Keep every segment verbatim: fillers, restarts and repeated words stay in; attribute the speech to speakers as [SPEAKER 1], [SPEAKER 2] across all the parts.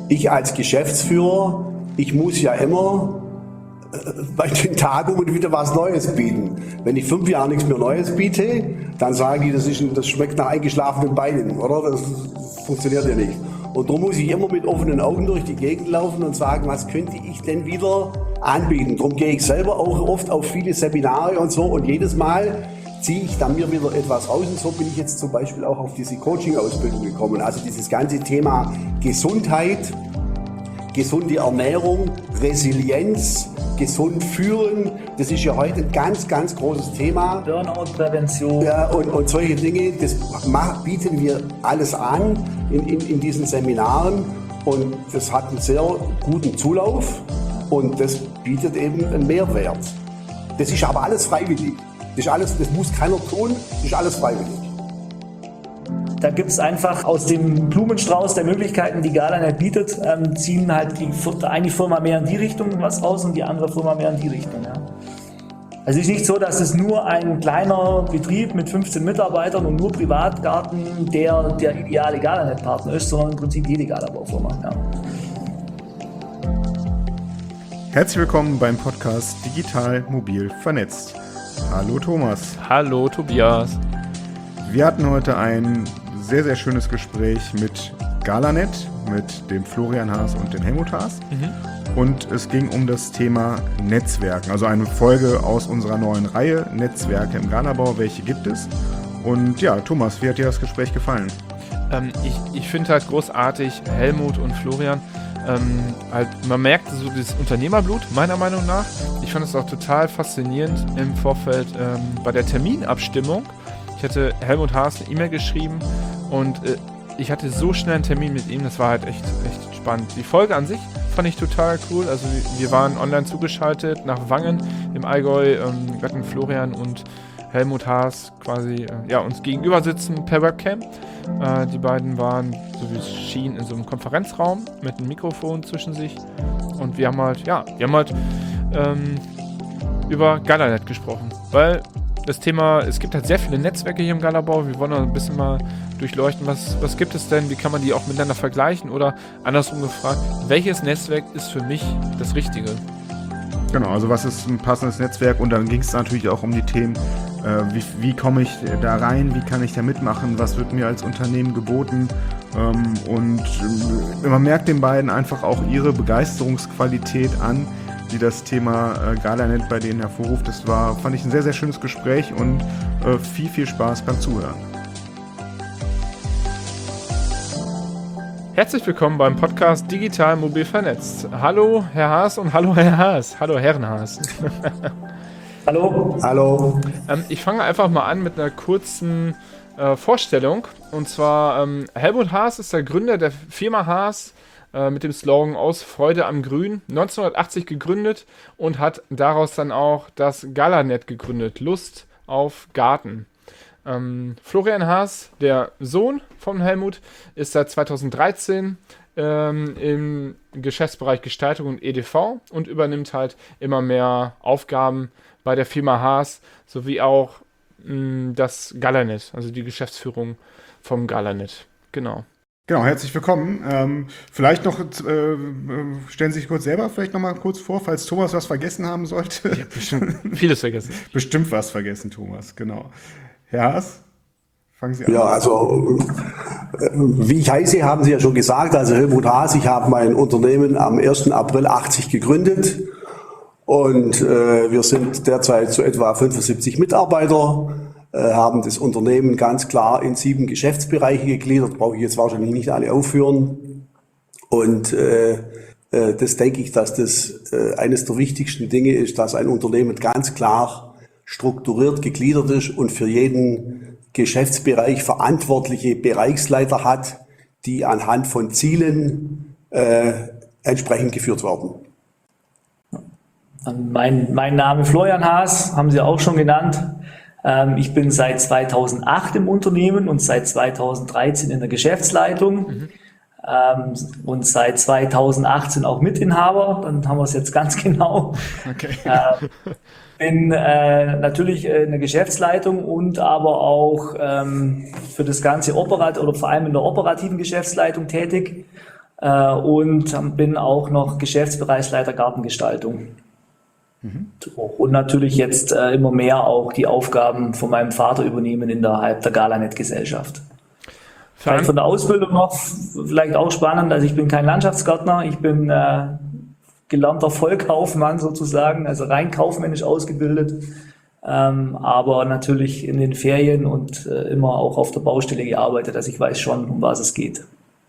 [SPEAKER 1] ich als Geschäftsführer, ich muss ja immer bei den Tagungen wieder was Neues bieten. Wenn ich fünf Jahre nichts mehr Neues biete, dann sagen die, das, ist, das schmeckt nach eingeschlafenen Beinen, oder? Das funktioniert ja nicht. Und darum muss ich immer mit offenen Augen durch die Gegend laufen und sagen, was könnte ich denn wieder anbieten. Darum gehe ich selber auch oft auf viele Seminare und so und jedes Mal ziehe ich dann mir wieder etwas raus und so bin ich jetzt zum Beispiel auch auf diese Coaching-Ausbildung gekommen. Also dieses ganze Thema Gesundheit, gesunde Ernährung, Resilienz, gesund führen, das ist ja heute ein ganz, ganz großes Thema.
[SPEAKER 2] Burnout-Prävention.
[SPEAKER 1] Ja, und, und solche Dinge, das bieten wir alles an in, in, in diesen Seminaren und das hat einen sehr guten Zulauf und das bietet eben einen Mehrwert. Das ist aber alles freiwillig. Das ist alles, das muss keiner tun, das ist alles freiwillig.
[SPEAKER 2] Da gibt es einfach aus dem Blumenstrauß der Möglichkeiten, die Galanet bietet, ähm, ziehen halt die eine Firma mehr in die Richtung was raus und die andere Firma mehr in die Richtung. Ja. Also es ist nicht so, dass es nur ein kleiner Betrieb mit fünfzehn Mitarbeitern und nur Privatgarten der, der ideale Galanet-Partner ist, sondern im Prinzip jede Galabau-Firma. Ja.
[SPEAKER 3] Herzlich willkommen beim Podcast Digital Mobil Vernetzt. Hallo Thomas.
[SPEAKER 4] Hallo Tobias.
[SPEAKER 3] Wir hatten heute ein sehr, sehr schönes Gespräch mit Galanet, mit dem Florian Haas und dem Helmut Haas. Mhm. Und es ging um das Thema Netzwerken, also eine Folge aus unserer neuen Reihe Netzwerke im Galabau. Welche gibt es? Und ja, Thomas, wie hat dir das Gespräch gefallen?
[SPEAKER 4] Ähm, ich ich finde halt großartig, Helmut und Florian, ähm, halt, man merkt so dieses Unternehmerblut, meiner Meinung nach. Ich fand es auch total faszinierend im Vorfeld ähm, bei der Terminabstimmung. Ich hatte Helmut Haas eine E-Mail geschrieben und äh, ich hatte so schnell einen Termin mit ihm, das war halt echt, echt spannend. Die Folge an sich fand ich total cool, also wir waren online zugeschaltet nach Wangen im Allgäu, ähm, wir hatten Florian und Helmut Haas quasi äh, ja, uns gegenüber sitzen per Webcam. Äh, die beiden waren, so wie es schien, in so einem Konferenzraum mit einem Mikrofon zwischen sich und wir haben halt, ja, wir haben halt ähm, über Galanet gesprochen, weil das Thema, es gibt halt sehr viele Netzwerke hier im Galabau. Wir wollen ein bisschen mal durchleuchten, was, was gibt es denn, wie kann man die auch miteinander vergleichen oder andersrum gefragt, welches Netzwerk ist für mich das Richtige?
[SPEAKER 3] Genau, also was ist ein passendes Netzwerk und dann ging es natürlich auch um die Themen, äh, wie, wie komme ich da rein, wie kann ich da mitmachen, was wird mir als Unternehmen geboten ähm, und äh, man merkt den beiden einfach auch ihre Begeisterungsqualität an, die das Thema äh, Galanet bei denen hervorruft. Das war, fand ich, ein sehr, sehr schönes Gespräch und äh, viel, viel Spaß beim Zuhören.
[SPEAKER 4] Herzlich willkommen beim Podcast Digital Mobil Vernetzt. Hallo Herr Haas und hallo Herr Haas. Hallo Herren Haas.
[SPEAKER 2] Hallo.
[SPEAKER 1] Hallo.
[SPEAKER 4] Ähm, ich fange einfach mal an mit einer kurzen äh, Vorstellung. Und zwar ähm, Helmut Haas ist der Gründer der Firma Haas, mit dem Slogan Aus Freude am Grün, neunzehnhundertachtzig gegründet und hat daraus dann auch das Galanet gegründet, Lust auf Garten. Ähm, Florian Haas, der Sohn von Helmut, ist seit zweitausenddreizehn ähm, im Geschäftsbereich Gestaltung und E D V und übernimmt halt immer mehr Aufgaben bei der Firma Haas, sowie auch mh, das Galanet, also die Geschäftsführung vom Galanet. Genau.
[SPEAKER 3] Genau, herzlich willkommen. Ähm, vielleicht noch, äh, stellen Sie sich kurz selber vielleicht noch mal kurz vor, falls Thomas was vergessen haben sollte.
[SPEAKER 4] Ich habe bestimmt vieles vergessen.
[SPEAKER 3] Bestimmt was vergessen, Thomas, genau. Herr Haas, fangen Sie an.
[SPEAKER 1] Ja, also wie ich heiße, haben Sie ja schon gesagt, also Helmut Haas, ich habe mein Unternehmen am ersten April achtzig gegründet und äh, wir sind derzeit so etwa fünfundsiebzig Mitarbeiter. Haben das Unternehmen ganz klar in sieben Geschäftsbereiche gegliedert, brauche ich jetzt wahrscheinlich nicht alle aufführen. Und äh, das denke ich, dass das äh, eines der wichtigsten Dinge ist, dass ein Unternehmen ganz klar strukturiert gegliedert ist und für jeden Geschäftsbereich verantwortliche Bereichsleiter hat, die anhand von Zielen äh, entsprechend geführt werden.
[SPEAKER 2] Mein, mein Name Florian Haas, haben Sie auch schon genannt. Ich bin seit zweitausendacht im Unternehmen und seit zweitausenddreizehn in der Geschäftsleitung mhm. ähm, und seit zweitausendachtzehn auch Mitinhaber. Dann haben wir es jetzt ganz genau.
[SPEAKER 4] Okay.
[SPEAKER 2] Ähm, bin äh, natürlich in der Geschäftsleitung und aber auch ähm, für das ganze Operat oder vor allem in der operativen Geschäftsleitung tätig. äh, und bin auch noch Geschäftsbereichsleiter Gartengestaltung. Mhm. Und natürlich jetzt äh, immer mehr auch die Aufgaben von meinem Vater übernehmen innerhalb der Galanet-Gesellschaft. Vielleicht von der Ausbildung noch, vielleicht auch spannend, also ich bin kein Landschaftsgärtner, ich bin äh, gelernter Vollkaufmann sozusagen, also rein kaufmännisch ausgebildet, ähm, aber natürlich in den Ferien und äh, immer auch auf der Baustelle gearbeitet, also ich weiß schon, um was es geht.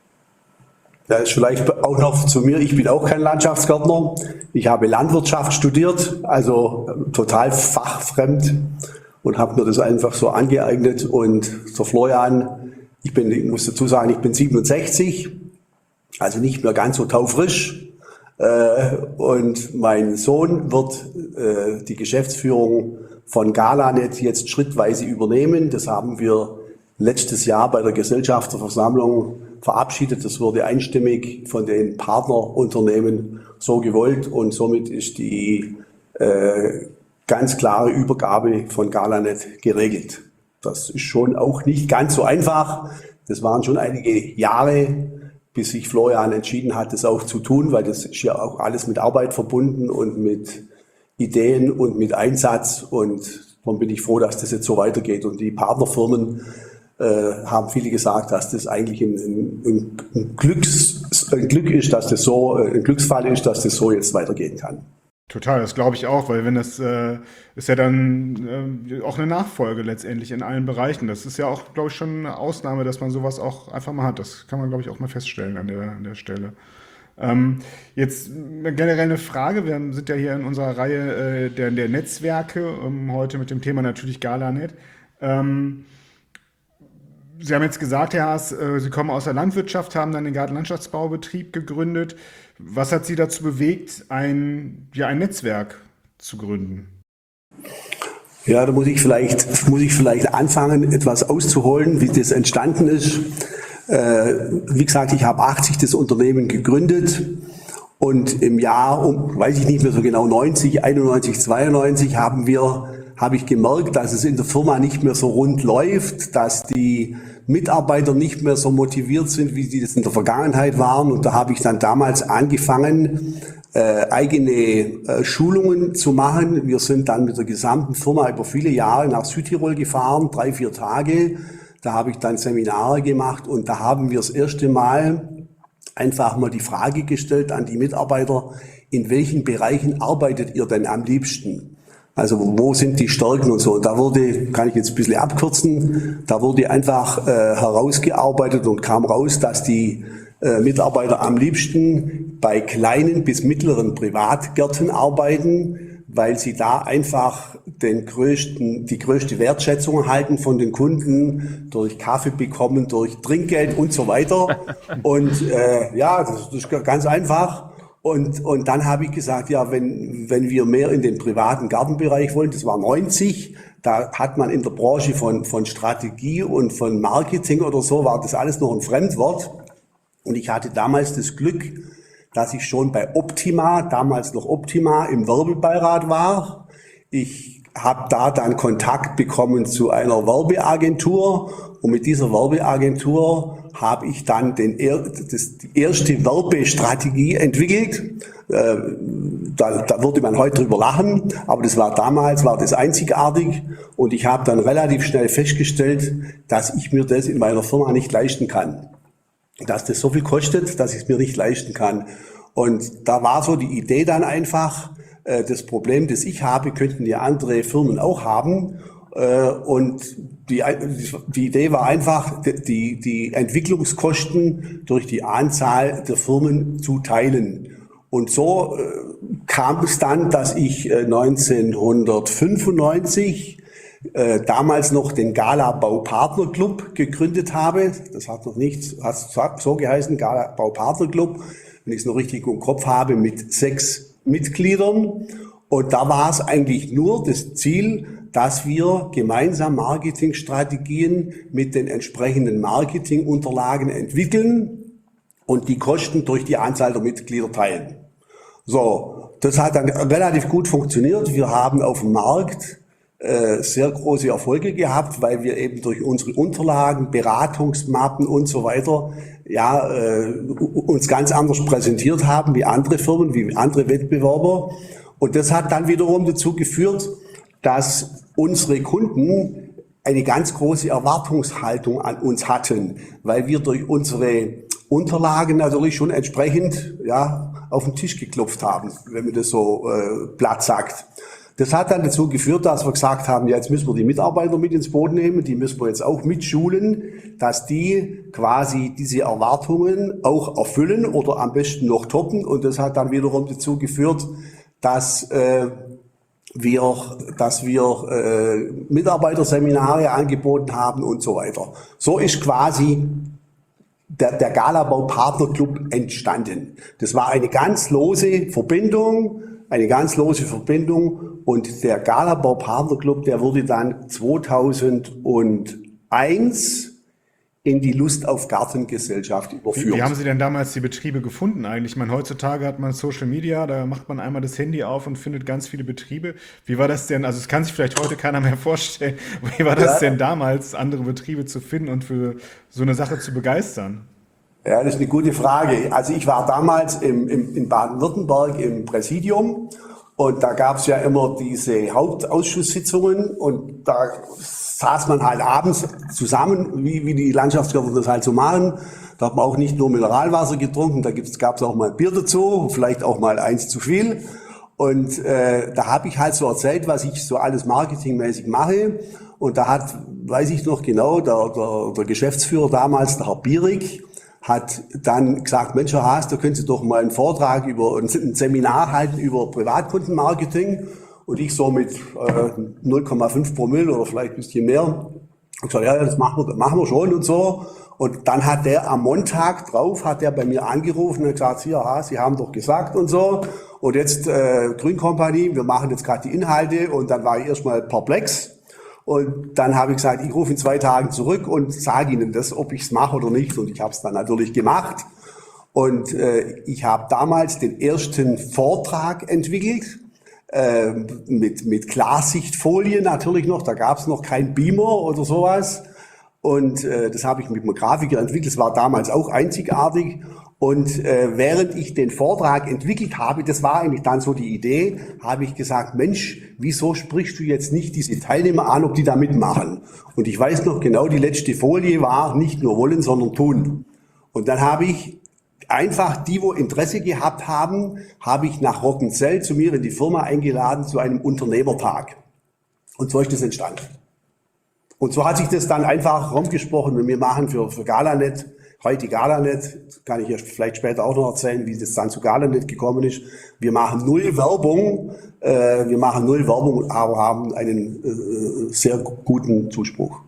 [SPEAKER 1] Ja, ist vielleicht auch noch zu mir, ich bin auch kein Landschaftsgärtner, ich habe Landwirtschaft studiert, also total fachfremd und habe mir das einfach so angeeignet. Und der Florian, ich bin, ich muss dazu sagen, ich bin siebenundsechzig, also nicht mehr ganz so taufrisch. Und mein Sohn wird die Geschäftsführung von Galanet jetzt schrittweise übernehmen. Das haben wir letztes Jahr bei der Gesellschafterversammlung verabschiedet. Das wurde einstimmig von den Partnerunternehmen so gewollt und somit ist die äh, ganz klare Übergabe von Galanet geregelt. Das ist schon auch nicht ganz so einfach. Das waren schon einige Jahre, bis sich Florian entschieden hat, das auch zu tun, weil das ist ja auch alles mit Arbeit verbunden und mit Ideen und mit Einsatz. Und darum bin ich froh, dass das jetzt so weitergeht. Und die Partnerfirmen äh, haben viele gesagt, dass das eigentlich ein, ein, ein, Glücks, ein Glück ist, dass das so, ein Glücksfall ist, dass das so jetzt weitergehen kann.
[SPEAKER 3] Total, das glaube ich auch, weil wenn das äh, ist ja dann äh, auch eine Nachfolge letztendlich in allen Bereichen. Das ist ja auch, glaube ich, schon eine Ausnahme, dass man sowas auch einfach mal hat. Das kann man, glaube ich, auch mal feststellen an der, an der Stelle. Ähm, jetzt generell eine Frage. Wir sind ja hier in unserer Reihe äh, der, der Netzwerke, ähm, heute mit dem Thema natürlich Galanet. Ähm, Sie haben jetzt gesagt, Herr Haas, äh, Sie kommen aus der Landwirtschaft, haben dann den Gartenlandschaftsbaubetrieb gegründet. Was hat Sie dazu bewegt, ein, ja, ein Netzwerk zu gründen?
[SPEAKER 1] Ja, da muss ich vielleicht, muss ich vielleicht anfangen, etwas auszuholen, wie das entstanden ist. Äh, wie gesagt, ich habe achtzig das Unternehmen gegründet und im Jahr, um, weiß ich nicht mehr so genau, neunzig, einundneunzig, zweiundneunzig haben wir, habe ich gemerkt, dass es in der Firma nicht mehr so rund läuft, dass die Mitarbeiter nicht mehr so motiviert sind, wie sie das in der Vergangenheit waren. Und da habe ich dann damals angefangen, äh, eigene äh, Schulungen zu machen. Wir sind dann mit der gesamten Firma über viele Jahre nach Südtirol gefahren, drei, vier Tage. Da habe ich dann Seminare gemacht und da haben wir das erste Mal einfach mal die Frage gestellt an die Mitarbeiter, in welchen Bereichen arbeitet ihr denn am liebsten? Also wo sind die Stärken und so. Und da wurde, kann ich jetzt ein bisschen abkürzen, da wurde einfach äh, herausgearbeitet und kam raus, dass die äh, Mitarbeiter am liebsten bei kleinen bis mittleren Privatgärten arbeiten, weil sie da einfach den größten, die größte Wertschätzung erhalten von den Kunden, durch Kaffee bekommen, durch Trinkgeld und so weiter. Und äh, ja, das, das ist ganz einfach. Und, und dann habe ich gesagt, ja, wenn, wenn wir mehr in den privaten Gartenbereich wollen, das war neunzig, da hat man in der Branche von, von Strategie und von Marketing oder so, war das alles noch ein Fremdwort. Und ich hatte damals das Glück, dass ich schon bei Optima, damals noch Optima, im Werbebeirat war. Ich habe da dann Kontakt bekommen zu einer Werbeagentur und mit dieser Werbeagentur habe ich dann den, das, die erste Werbestrategie entwickelt. Äh, da, da würde man heute drüber lachen, aber das war damals, war das einzigartig und ich habe dann relativ schnell festgestellt, dass ich mir das in meiner Firma nicht leisten kann. Dass das so viel kostet, dass ich es mir nicht leisten kann. Und da war so die Idee dann einfach, äh, das Problem, das ich habe, könnten ja andere Firmen auch haben. Äh, und die, die Idee war einfach, die, die Entwicklungskosten durch die Anzahl der Firmen zu teilen. Und so äh, kam es dann, dass ich äh, neunzehnhundertfünfundneunzig äh, damals noch den Gala Baupartner Club gegründet habe. Das hat noch nicht hat so geheißen, Gala Baupartner Club, wenn ich es noch richtig im Kopf habe, mit sechs Mitgliedern. Und da war es eigentlich nur das Ziel, dass wir gemeinsam Marketingstrategien mit den entsprechenden Marketingunterlagen entwickeln und die Kosten durch die Anzahl der Mitglieder teilen. So, das hat dann relativ gut funktioniert. Wir haben auf dem Markt äh, sehr große Erfolge gehabt, weil wir eben durch unsere Unterlagen, Beratungsmappen und so weiter ja, äh, uns ganz anders präsentiert haben wie andere Firmen, wie andere Wettbewerber. Und das hat dann wiederum dazu geführt, dass unsere Kunden eine ganz große Erwartungshaltung an uns hatten, weil wir durch unsere Unterlagen natürlich schon entsprechend ja, auf den Tisch geklopft haben, wenn man das so äh, platt sagt. Das hat dann dazu geführt, dass wir gesagt haben, ja, jetzt müssen wir die Mitarbeiter mit ins Boot nehmen, die müssen wir jetzt auch mitschulen, dass die quasi diese Erwartungen auch erfüllen oder am besten noch toppen. Und das hat dann wiederum dazu geführt, dass äh, wir, dass wir äh, Mitarbeiterseminare angeboten haben und so weiter. So ist quasi der, der Galabau Partner Club entstanden. Das war eine ganz lose Verbindung, eine ganz lose Verbindung und der Galabau Partner Club, der wurde dann zweitausendeins in die Lust auf Gartengesellschaft überführt.
[SPEAKER 3] Wie haben Sie denn damals die Betriebe gefunden eigentlich? Ich meine, heutzutage hat man Social Media, da macht man einmal das Handy auf und findet ganz viele Betriebe. Wie war das denn, also es kann sich vielleicht heute keiner mehr vorstellen, wie war das ja. denn damals, andere Betriebe zu finden und für so eine Sache zu begeistern?
[SPEAKER 1] Ja, das ist eine gute Frage. Also ich war damals im, im, in Baden-Württemberg im Präsidium und da gab es ja immer diese Hauptausschusssitzungen und da saß man halt abends zusammen, wie, wie die Landschaftsgärtner das halt so machen. Da hat man auch nicht nur Mineralwasser getrunken, da gab es auch mal Bier dazu, vielleicht auch mal eins zu viel. Und äh, da habe ich halt so erzählt, was ich so alles marketingmäßig mache. Und da hat, weiß ich noch genau, der, der, der Geschäftsführer damals, der Herr Bierig, hat dann gesagt, Mensch, Herr Haas, da können Sie doch mal einen Vortrag über, ein Seminar halten über Privatkundenmarketing. Und ich so mit äh, null Komma fünf Promille oder vielleicht ein bisschen mehr. Ich gesagt, ja, das machen wir, das machen wir schon und so. Und dann hat der am Montag drauf, hat der bei mir angerufen und gesagt, hier, Haas, Sie haben doch gesagt und so. Und jetzt äh, Grünkompanie, wir machen jetzt gerade die Inhalte. Und dann war ich erstmal perplex. Und dann habe ich gesagt, ich rufe in zwei Tagen zurück und sage Ihnen das, ob ich es mache oder nicht. Und ich habe es dann natürlich gemacht. Und äh, ich habe damals den ersten Vortrag entwickelt. Äh, mit, mit Klarsichtfolie natürlich noch, da gab es noch kein Beamer oder sowas. Und äh, das habe ich mit einem Grafiker entwickelt, das war damals auch einzigartig. Und äh, während ich den Vortrag entwickelt habe, das war eigentlich dann so die Idee, habe ich gesagt, Mensch, wieso sprichst du jetzt nicht diese Teilnehmer an, ob die da mitmachen? Und ich weiß noch genau, die letzte Folie war nicht nur wollen, sondern tun. Und dann habe ich einfach die, wo Interesse gehabt haben, habe ich nach Rockenzell zu mir in die Firma eingeladen zu einem Unternehmertag. Und so ist das entstanden. Und so hat sich das dann einfach rumgesprochen. Und wir machen für, für Galanet, heute Galanet, kann ich ja vielleicht später auch noch erzählen, wie das dann zu Galanet gekommen ist. Wir machen null Werbung, äh, wir machen null Werbung, aber haben einen äh, sehr guten Zuspruch.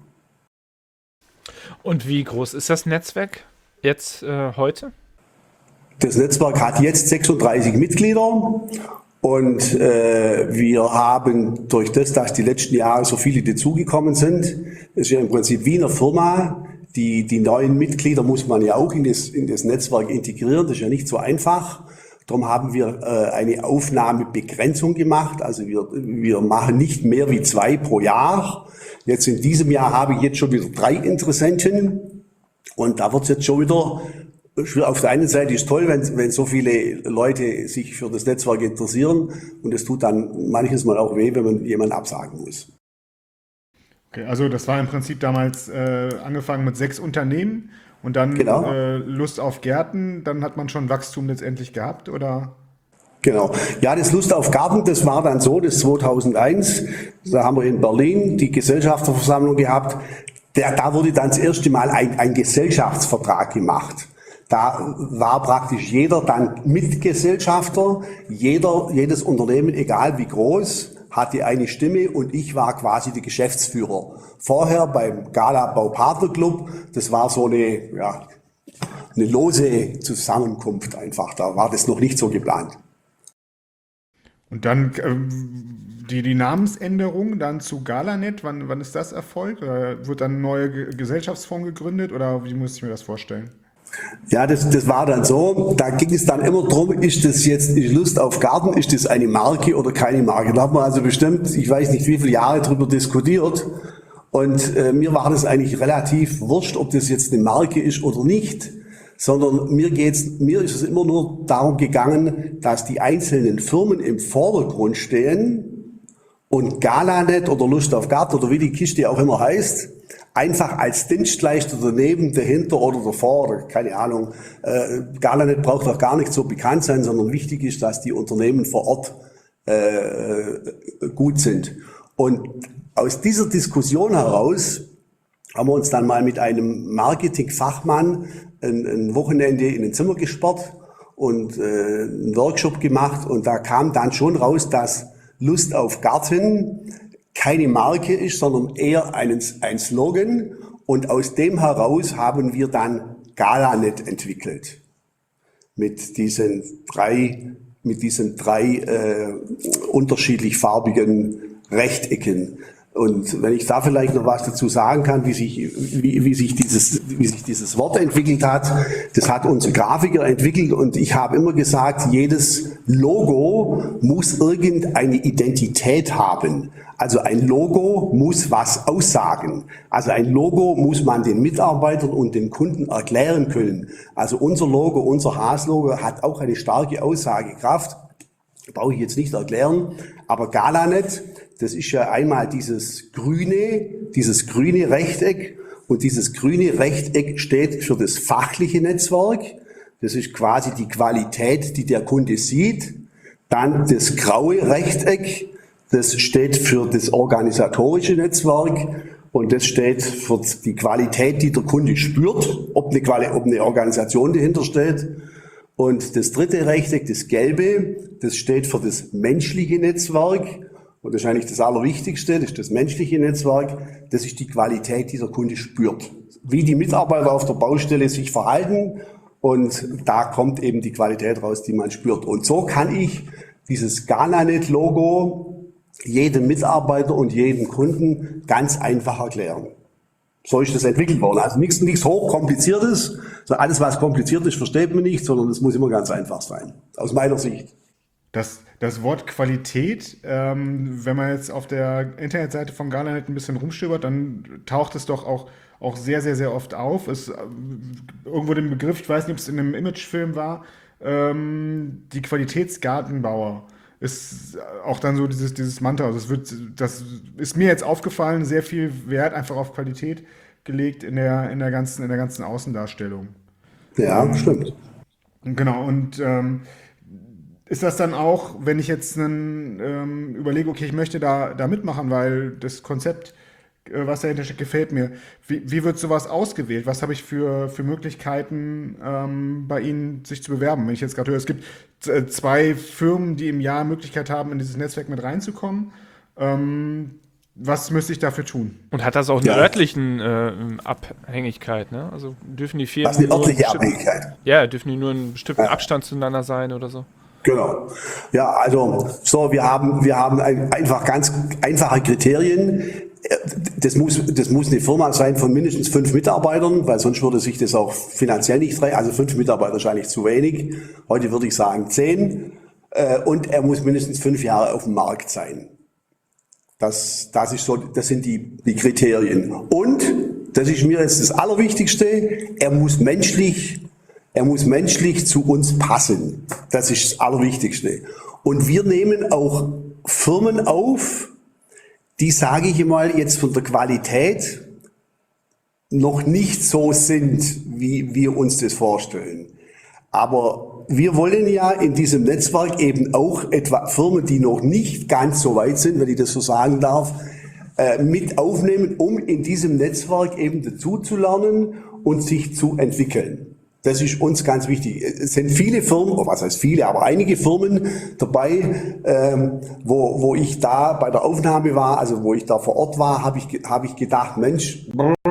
[SPEAKER 4] Und wie groß ist das Netzwerk jetzt äh, heute?
[SPEAKER 1] Das Netzwerk hat jetzt sechsunddreißig Mitglieder und äh, wir haben durch das, dass die letzten Jahre so viele dazugekommen sind, ist ja im Prinzip wie eine Firma, die, die neuen Mitglieder muss man ja auch in das, in das Netzwerk integrieren, das ist ja nicht so einfach. Darum haben wir äh, eine Aufnahmebegrenzung gemacht, also wir, wir machen nicht mehr wie zwei pro Jahr. Jetzt in diesem Jahr habe ich jetzt schon wieder drei Interessenten und da wird es jetzt schon wieder. Auf der einen Seite ist toll, wenn, wenn so viele Leute sich für das Netzwerk interessieren und es tut dann manches Mal auch weh, wenn man jemanden absagen muss.
[SPEAKER 3] Okay, also das war im Prinzip damals äh, angefangen mit sechs Unternehmen und dann
[SPEAKER 1] genau.
[SPEAKER 3] äh, Lust auf Gärten, dann hat man schon Wachstum letztendlich gehabt, oder?
[SPEAKER 1] Genau. Ja, das Lust auf Garten, das war dann so, das zweitausendeins, da haben wir in Berlin die Gesellschafterversammlung gehabt, der, da wurde dann das erste Mal ein, ein Gesellschaftsvertrag gemacht. Da war praktisch jeder dann Mitgesellschafter, jeder, jedes Unternehmen, egal wie groß, hatte eine Stimme und ich war quasi der Geschäftsführer. Vorher beim Galabau Partner Club, das war so eine, ja, eine lose Zusammenkunft einfach, da war das noch nicht so geplant.
[SPEAKER 3] Und dann ähm, die, die Namensänderung dann zu Galanet, wann, wann ist das erfolgt? Oder wird dann eine neue Gesellschaftsform gegründet oder wie muss ich mir das vorstellen?
[SPEAKER 1] Ja, das, das war dann so, da ging es dann immer drum, ist das jetzt ist Lust auf Garten, ist das eine Marke oder keine Marke? Da haben wir also bestimmt, ich weiß nicht wie viele Jahre drüber diskutiert und äh, mir war das eigentlich relativ wurscht, ob das jetzt eine Marke ist oder nicht, sondern mir geht's, mir ist es immer nur darum gegangen, dass die einzelnen Firmen im Vordergrund stehen und Galanet oder Lust auf Gard oder wie die Kiste auch immer heißt, einfach als Dienstleister daneben, dahinter oder davor, oder keine Ahnung. Äh, Galanet braucht auch gar nicht so bekannt sein, sondern wichtig ist, dass die Unternehmen vor Ort äh, gut sind. Und aus dieser Diskussion heraus haben wir uns dann mal mit einem Marketingfachmann ein, ein Wochenende in ein Zimmer gesperrt und äh, einen Workshop gemacht. Und da kam dann schon raus, dass Lust auf Garten keine Marke ist, sondern eher ein, ein Slogan. Und aus dem heraus haben wir dann Galanet entwickelt. Mit diesen drei, mit diesen drei äh, unterschiedlich farbigen Rechtecken. Und wenn ich da vielleicht noch was dazu sagen kann, wie sich, wie, wie sich dieses, wie sich dieses Wort entwickelt hat, das hat unser Grafiker entwickelt und ich habe immer gesagt, jedes Logo muss irgendeine Identität haben. Also ein Logo muss was aussagen. Also ein Logo muss man den Mitarbeitern und den Kunden erklären können. Also unser Logo, unser Haas-Logo hat auch eine starke Aussagekraft. Brauche ich jetzt nicht erklären, aber Galanet, das ist ja einmal dieses grüne, dieses grüne Rechteck und dieses grüne Rechteck steht für das fachliche Netzwerk. Das ist quasi die Qualität, die der Kunde sieht. Dann das graue Rechteck, das steht für das organisatorische Netzwerk und das steht für die Qualität, die der Kunde spürt, ob eine, Quali- ob eine Organisation dahinter steht. Und das dritte Rechteck, das gelbe, das steht für das menschliche Netzwerk. Und das ist eigentlich das Allerwichtigste, das ist das menschliche Netzwerk. Das ist die Qualität, die der Kunde spürt. Wie die Mitarbeiter auf der Baustelle sich verhalten. Und da kommt eben die Qualität raus, die man spürt. Und so kann ich dieses Galanet-Logo jedem Mitarbeiter und jedem Kunden ganz einfach erklären. So ist das entwickelt worden. Also nichts, nichts hochkompliziertes. So alles, was kompliziert ist, versteht man nicht, sondern es muss immer ganz einfach sein. Aus meiner Sicht.
[SPEAKER 3] Das, das Wort Qualität, ähm, wenn man jetzt auf der Internetseite von Galanet ein bisschen rumstöbert, dann taucht es doch auch, auch sehr, sehr, sehr oft auf. Es, äh, irgendwo den Begriff, ich weiß nicht, ob es in einem Imagefilm war, ähm, die Qualitätsgartenbauer. Ist auch dann so dieses, dieses Mantra. Also es wird, das ist mir jetzt aufgefallen, sehr viel Wert einfach auf Qualität gelegt in der, in der ganzen, in der ganzen Außendarstellung.
[SPEAKER 1] Ja, ähm, stimmt.
[SPEAKER 3] Genau, und ähm, ist das dann auch, wenn ich jetzt einen, ähm, überlege, okay, ich möchte da, da mitmachen, weil das Konzept, äh, was dahinter steht, gefällt mir. Wie, wie wird sowas ausgewählt? Was habe ich für, für Möglichkeiten, ähm, bei Ihnen sich zu bewerben? Wenn ich jetzt gerade höre, es gibt äh, zwei Firmen, die im Jahr Möglichkeit haben, in dieses Netzwerk mit reinzukommen. Ähm, was müsste ich dafür tun?
[SPEAKER 4] Und hat das auch eine
[SPEAKER 1] Ja.
[SPEAKER 4] örtlichen äh, Abhängigkeit, ne? Also dürfen die Firmen
[SPEAKER 1] Was ist eine
[SPEAKER 4] nur einen
[SPEAKER 1] örtliche
[SPEAKER 4] bestimmten-
[SPEAKER 1] Abhängigkeit?
[SPEAKER 4] Ja, dürfen die nur einen bestimmten
[SPEAKER 1] Ja.
[SPEAKER 4] Abstand zueinander sein oder so?
[SPEAKER 1] Genau. Ja, also so, wir haben, wir haben ein, einfach ganz einfache Kriterien. Das muss, das muss eine Firma sein von mindestens fünf Mitarbeitern, weil sonst würde sich das auch finanziell nicht rechnen. Also fünf Mitarbeiter ist eigentlich zu wenig. Heute würde ich sagen zehn. Und er muss mindestens fünf Jahre auf dem Markt sein. Das, das ist so, das sind die, die Kriterien. Und, das ist mir jetzt das Allerwichtigste, er muss menschlich Er muss menschlich zu uns passen. Das ist das Allerwichtigste. Und wir nehmen auch Firmen auf, die, sage ich mal, jetzt von der Qualität noch nicht so sind, wie wir uns das vorstellen. Aber wir wollen ja in diesem Netzwerk eben auch etwa Firmen, die noch nicht ganz so weit sind, wenn ich das so sagen darf, äh, mit aufnehmen, um in diesem Netzwerk eben dazu zu lernen und sich zu entwickeln. Das ist uns ganz wichtig. Es sind viele Firmen, oder was heißt viele, aber einige Firmen dabei, ähm, wo, wo ich da bei der Aufnahme war, also wo ich da vor Ort war, habe ich, hab ich gedacht, Mensch,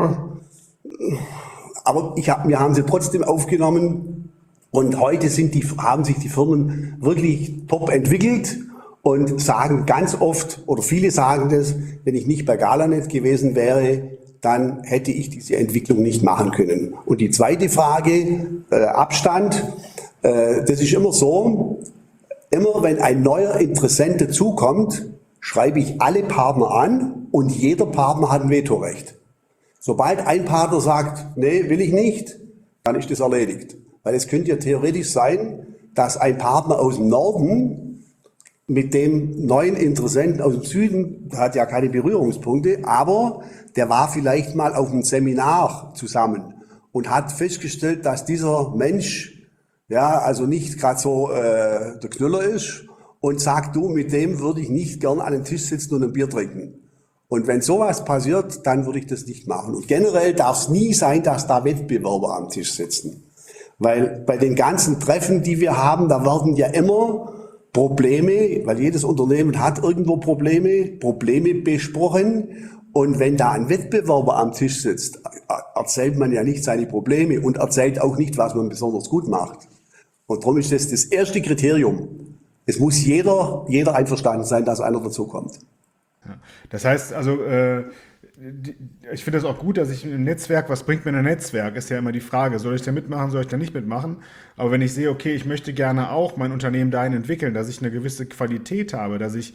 [SPEAKER 1] aber ich hab, wir haben sie trotzdem aufgenommen und heute sind die, haben sich die Firmen wirklich top entwickelt und sagen ganz oft, oder viele sagen das, wenn ich nicht bei Galanet gewesen wäre, dann hätte ich diese Entwicklung nicht machen können. Und die zweite Frage, äh, Abstand, äh, das ist immer so, immer wenn ein neuer Interessent dazukommt, schreibe ich alle Partner an und jeder Partner hat ein Vetorecht. Sobald ein Partner sagt, nee, will ich nicht, dann ist das erledigt. Weil es könnte ja theoretisch sein, dass ein Partner aus dem Norden mit dem neuen Interessenten aus dem Süden, der hat ja keine Berührungspunkte, aber der war vielleicht mal auf einem Seminar zusammen und hat festgestellt, dass dieser Mensch ja also nicht gerade so äh, der Knüller ist und sagt, du, mit dem würde ich nicht gern an den Tisch sitzen und ein Bier trinken. Und wenn sowas passiert, dann würde ich das nicht machen. Und generell darf es nie sein, dass da Wettbewerber am Tisch sitzen. Weil bei den ganzen Treffen, die wir haben, da werden ja immer Probleme, weil jedes Unternehmen hat irgendwo Probleme, Probleme besprochen. Und wenn da ein Wettbewerber am Tisch sitzt, erzählt man ja nicht seine Probleme und erzählt auch nicht, was man besonders gut macht. Und darum ist das das erste Kriterium. Es muss jeder, jeder einverstanden sein, dass einer dazukommt.
[SPEAKER 3] Ja. Das heißt also, äh, die, ich finde das auch gut, dass ich ein Netzwerk, was bringt mir ein Netzwerk, ist ja immer die Frage, soll ich da mitmachen, soll ich da nicht mitmachen? Aber wenn ich sehe, okay, ich möchte gerne auch mein Unternehmen dahin entwickeln, dass ich eine gewisse Qualität habe, dass ich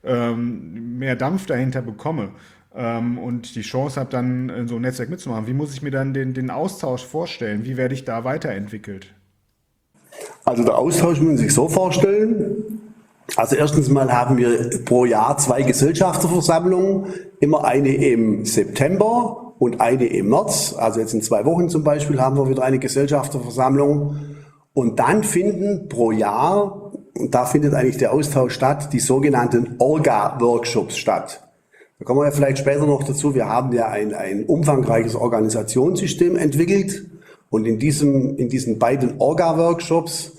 [SPEAKER 3] ähm, mehr Dampf dahinter bekomme ähm, und die Chance habe, dann in so ein Netzwerk mitzumachen, wie muss ich mir dann den, den Austausch vorstellen? Wie werde ich da weiterentwickelt?
[SPEAKER 1] Also der Austausch muss man sich so vorstellen. Also erstens mal haben wir pro Jahr zwei Gesellschafterversammlungen, immer eine im September und eine im März. Also jetzt in zwei Wochen zum Beispiel haben wir wieder eine Gesellschafterversammlung. Und dann finden pro Jahr, und da findet eigentlich der Austausch statt, die sogenannten Orga-Workshops statt. Da kommen wir ja vielleicht später noch dazu. Wir haben ja ein, ein umfangreiches Organisationssystem entwickelt. Und in diesem, in diesen beiden Orga-Workshops,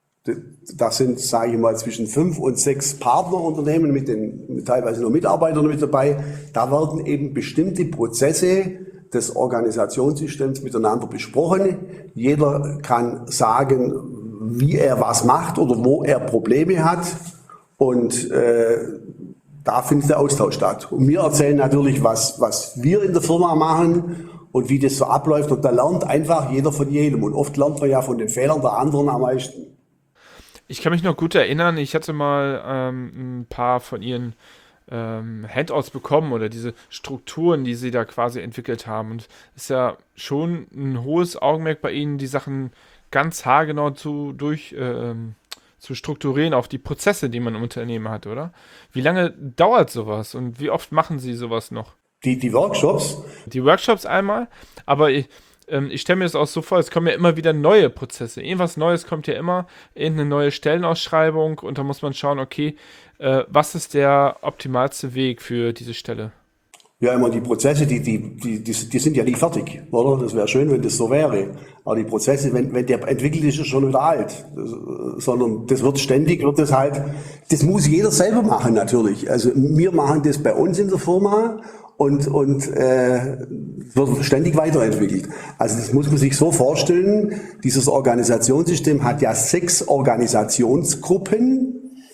[SPEAKER 1] das sind, sage ich mal, zwischen fünf und sechs Partnerunternehmen mit den mit teilweise nur Mitarbeitern mit dabei. Da werden eben bestimmte Prozesse des Organisationssystems miteinander besprochen. Jeder kann sagen, wie er was macht oder wo er Probleme hat. Und äh, da findet der Austausch statt. Und wir erzählen natürlich, was, was wir in der Firma machen und wie das so abläuft. Und da lernt einfach jeder von jedem. Und oft lernt man ja von den Fehlern der anderen am meisten.
[SPEAKER 4] Ich kann mich noch gut erinnern, ich hatte mal ähm, ein paar von ihren ähm, Handouts bekommen oder diese Strukturen, die sie da quasi entwickelt haben. Und es ist ja schon ein hohes Augenmerk bei ihnen, die Sachen ganz haargenau zu, durch, ähm, zu strukturieren auf die Prozesse, die man im Unternehmen hat, oder? Wie lange dauert sowas und wie oft machen Sie sowas noch?
[SPEAKER 1] Die, die Workshops?
[SPEAKER 4] Die Workshops einmal, aber ich, ähm, ich stelle mir das auch so vor, es kommen ja immer wieder neue Prozesse. Irgendwas Neues kommt ja immer, irgendeine neue Stellenausschreibung und da muss man schauen, okay, äh, was ist der optimalste Weg für diese Stelle?
[SPEAKER 1] Ja, immer die Prozesse, die, die, die, die, die sind ja nicht fertig, oder? Das wäre schön, wenn das so wäre. Aber die Prozesse, wenn, wenn der entwickelt ist, ist schon wieder alt. Das, sondern das wird ständig, wird das halt, das muss jeder selber machen natürlich. Also wir machen das bei uns in der Firma und, und äh, wird ständig weiterentwickelt. Also das muss man sich so vorstellen, dieses Organisationssystem hat ja sechs Organisationsgruppen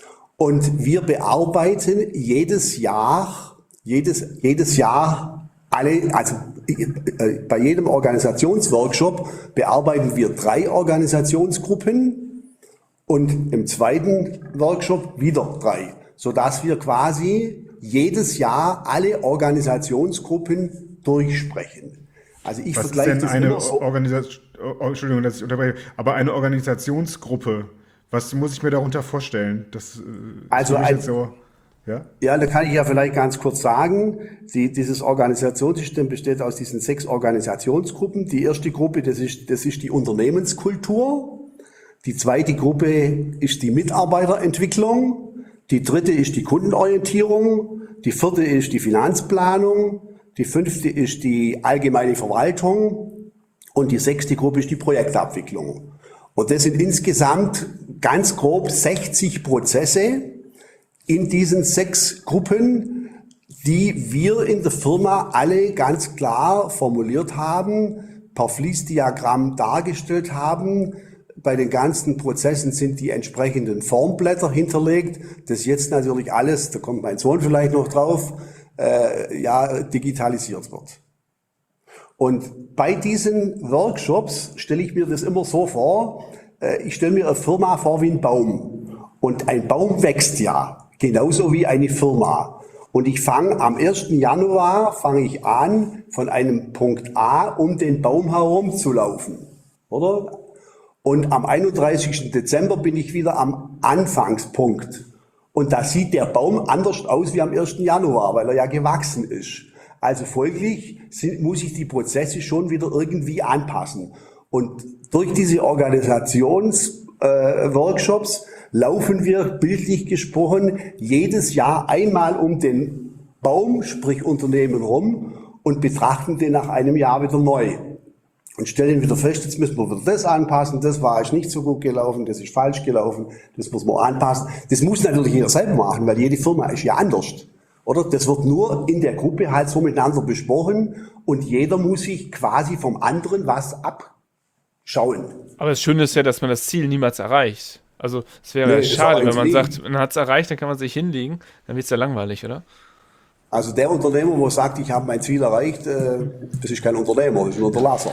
[SPEAKER 1] und wir bearbeiten jedes Jahr Jedes, jedes Jahr alle, also äh, bei jedem Organisationsworkshop bearbeiten wir drei Organisationsgruppen und im zweiten Workshop wieder drei, sodass wir quasi jedes Jahr alle Organisationsgruppen durchsprechen. Also ich
[SPEAKER 3] Was
[SPEAKER 1] vergleiche
[SPEAKER 3] ist denn
[SPEAKER 1] das
[SPEAKER 3] eine
[SPEAKER 1] immer so.
[SPEAKER 3] Organisation, oh, Entschuldigung, dass ich unterbreche, aber eine Organisationsgruppe, was muss ich mir darunter vorstellen? Das,
[SPEAKER 1] Also
[SPEAKER 3] das
[SPEAKER 1] ein,
[SPEAKER 3] jetzt so, ja?
[SPEAKER 1] Ja, da kann ich ja vielleicht ganz kurz sagen, die, dieses Organisationssystem besteht aus diesen sechs Organisationsgruppen. Die erste Gruppe, das ist, das ist die Unternehmenskultur. Die zweite Gruppe ist die Mitarbeiterentwicklung. Die dritte ist die Kundenorientierung. Die vierte ist die Finanzplanung. Die fünfte ist die allgemeine Verwaltung. Und die sechste Gruppe ist die Projektabwicklung. Und das sind insgesamt ganz grob sechzig Prozesse in diesen sechs Gruppen, die wir in der Firma alle ganz klar formuliert haben, per Fließdiagramm dargestellt haben. Bei den ganzen Prozessen sind die entsprechenden Formblätter hinterlegt. Das jetzt natürlich alles, da kommt mein Sohn vielleicht noch drauf, äh, ja, digitalisiert wird. Und bei diesen Workshops stelle ich mir das immer so vor, äh, ich stelle mir eine Firma vor wie ein Baum. Und ein Baum wächst ja. Genauso wie eine Firma. Und ich fange am ersten Januar fange ich an, von einem Punkt A um den Baum herum zu laufen. oder? Und am einunddreißigsten Dezember bin ich wieder am Anfangspunkt. Und da sieht der Baum anders aus wie am ersten Januar, weil er ja gewachsen ist. Also folglich sind, muss ich die Prozesse schon wieder irgendwie anpassen. Und durch diese Organisationsworkshops äh, laufen wir, bildlich gesprochen, jedes Jahr einmal um den Baum, sprich Unternehmen rum, und betrachten den nach einem Jahr wieder neu. Und stellen wieder fest, jetzt müssen wir wieder das anpassen, das war ist nicht so gut gelaufen, das ist falsch gelaufen, das muss man anpassen. Das muss natürlich jeder selber machen, weil jede Firma ist ja anders. Oder? Das wird nur in der Gruppe halt so miteinander besprochen und jeder muss sich quasi vom anderen was abschauen.
[SPEAKER 4] Aber das Schöne ist ja, dass man das Ziel niemals erreicht. Also es wäre
[SPEAKER 1] Nee,
[SPEAKER 4] ja
[SPEAKER 1] das
[SPEAKER 4] schade,
[SPEAKER 1] war
[SPEAKER 4] wenn man
[SPEAKER 1] eins
[SPEAKER 4] sagt, man hat es erreicht, dann kann man sich hinlegen, dann wird es ja langweilig, oder?
[SPEAKER 1] Also der Unternehmer, der sagt, ich habe mein Ziel erreicht, äh, das ist kein Unternehmer, das ist ein Unterlasser.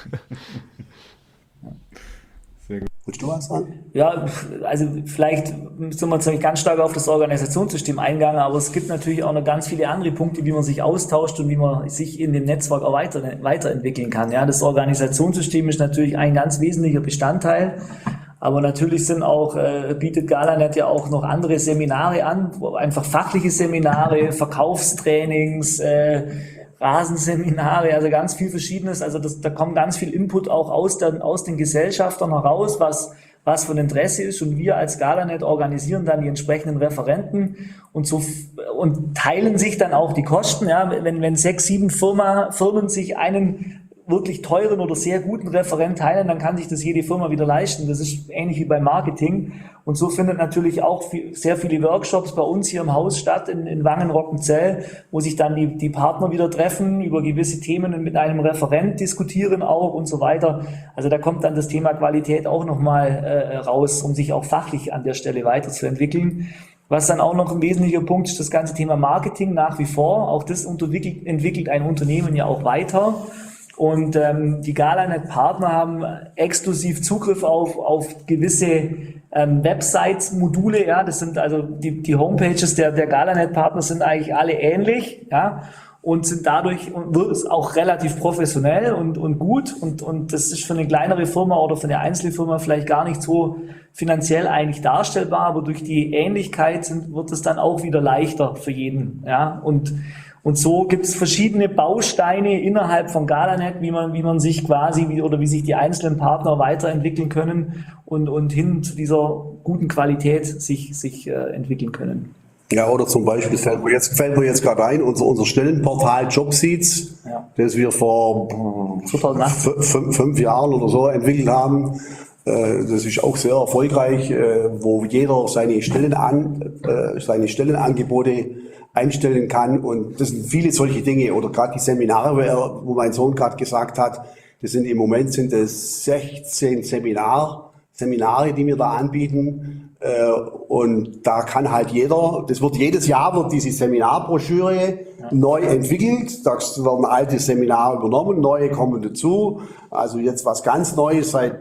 [SPEAKER 3] Sehr gut.
[SPEAKER 1] Willst du was sagen?
[SPEAKER 2] Ja, also vielleicht sind wir jetzt nicht ganz stark auf das Organisationssystem eingegangen, aber es gibt natürlich auch noch ganz viele andere Punkte, wie man sich austauscht und wie man sich in dem Netzwerk auch weiter, weiterentwickeln kann. Ja, das Organisationssystem ist natürlich ein ganz wesentlicher Bestandteil. Aber natürlich sind auch, äh, bietet Galanet ja auch noch andere Seminare an, einfach fachliche Seminare, Verkaufstrainings, äh, Rasenseminare, also ganz viel Verschiedenes. Also das, da kommt ganz viel Input auch aus, der, aus den Gesellschaftern heraus, was, was von Interesse ist. Und wir als Galanet organisieren dann die entsprechenden Referenten und so und teilen sich dann auch die Kosten. Ja, wenn, wenn sechs, sieben Firma, Firmen sich einen wirklich teuren oder sehr guten Referent teilen, dann kann sich das jede Firma wieder leisten. Das ist ähnlich wie beim Marketing. Und so findet natürlich auch viel, sehr viele Workshops bei uns hier im Haus statt, in, in Wangen-Rockenzell, wo sich dann die, die Partner wieder treffen, über gewisse Themen mit einem Referent diskutieren auch und so weiter. Also da kommt dann das Thema Qualität auch nochmal äh, raus, um sich auch fachlich an der Stelle weiterzuentwickeln. Was dann auch noch ein wesentlicher Punkt ist, das ganze Thema Marketing nach wie vor. Auch das entwickelt, entwickelt ein Unternehmen ja auch weiter. Und ähm, die Galanet-Partner haben exklusiv Zugriff auf, auf gewisse ähm, Websites-Module. Ja, das sind also die, die Homepages der, der Galanet-Partner sind eigentlich alle ähnlich, ja, und sind dadurch auch relativ professionell und, und gut. Und, und das ist für eine kleinere Firma oder für eine Einzelfirma vielleicht gar nicht so finanziell eigentlich darstellbar, aber durch die Ähnlichkeit sind, wird es dann auch wieder leichter für jeden. Ja, und Und so gibt es verschiedene Bausteine innerhalb von Galanet, wie man, wie man sich quasi, wie, oder wie sich die einzelnen Partner weiterentwickeln können und, und hin zu dieser guten Qualität sich, sich äh, entwickeln können.
[SPEAKER 1] Ja, oder zum Beispiel fällt mir jetzt, fällt mir jetzt gerade ein, unser, unser Stellenportal Jobseats,
[SPEAKER 2] Ja.
[SPEAKER 1] das wir vor
[SPEAKER 2] zweitausendachtzehn
[SPEAKER 1] fünf, fünf Jahren oder so entwickelt haben. Äh, Das ist auch sehr erfolgreich, äh, wo jeder seine Stellen an, äh, seine Stellenangebote einstellen kann, und das sind viele solche Dinge, oder gerade die Seminare, wo, er, wo mein Sohn gerade gesagt hat, das sind im Moment sind es sechzehn Seminar, Seminare, die wir da anbieten, äh, und da kann halt jeder, das wird jedes Jahr wird diese Seminarbroschüre ja. neu entwickelt, da werden alte Seminare übernommen, neue kommen dazu, also jetzt was ganz Neues seit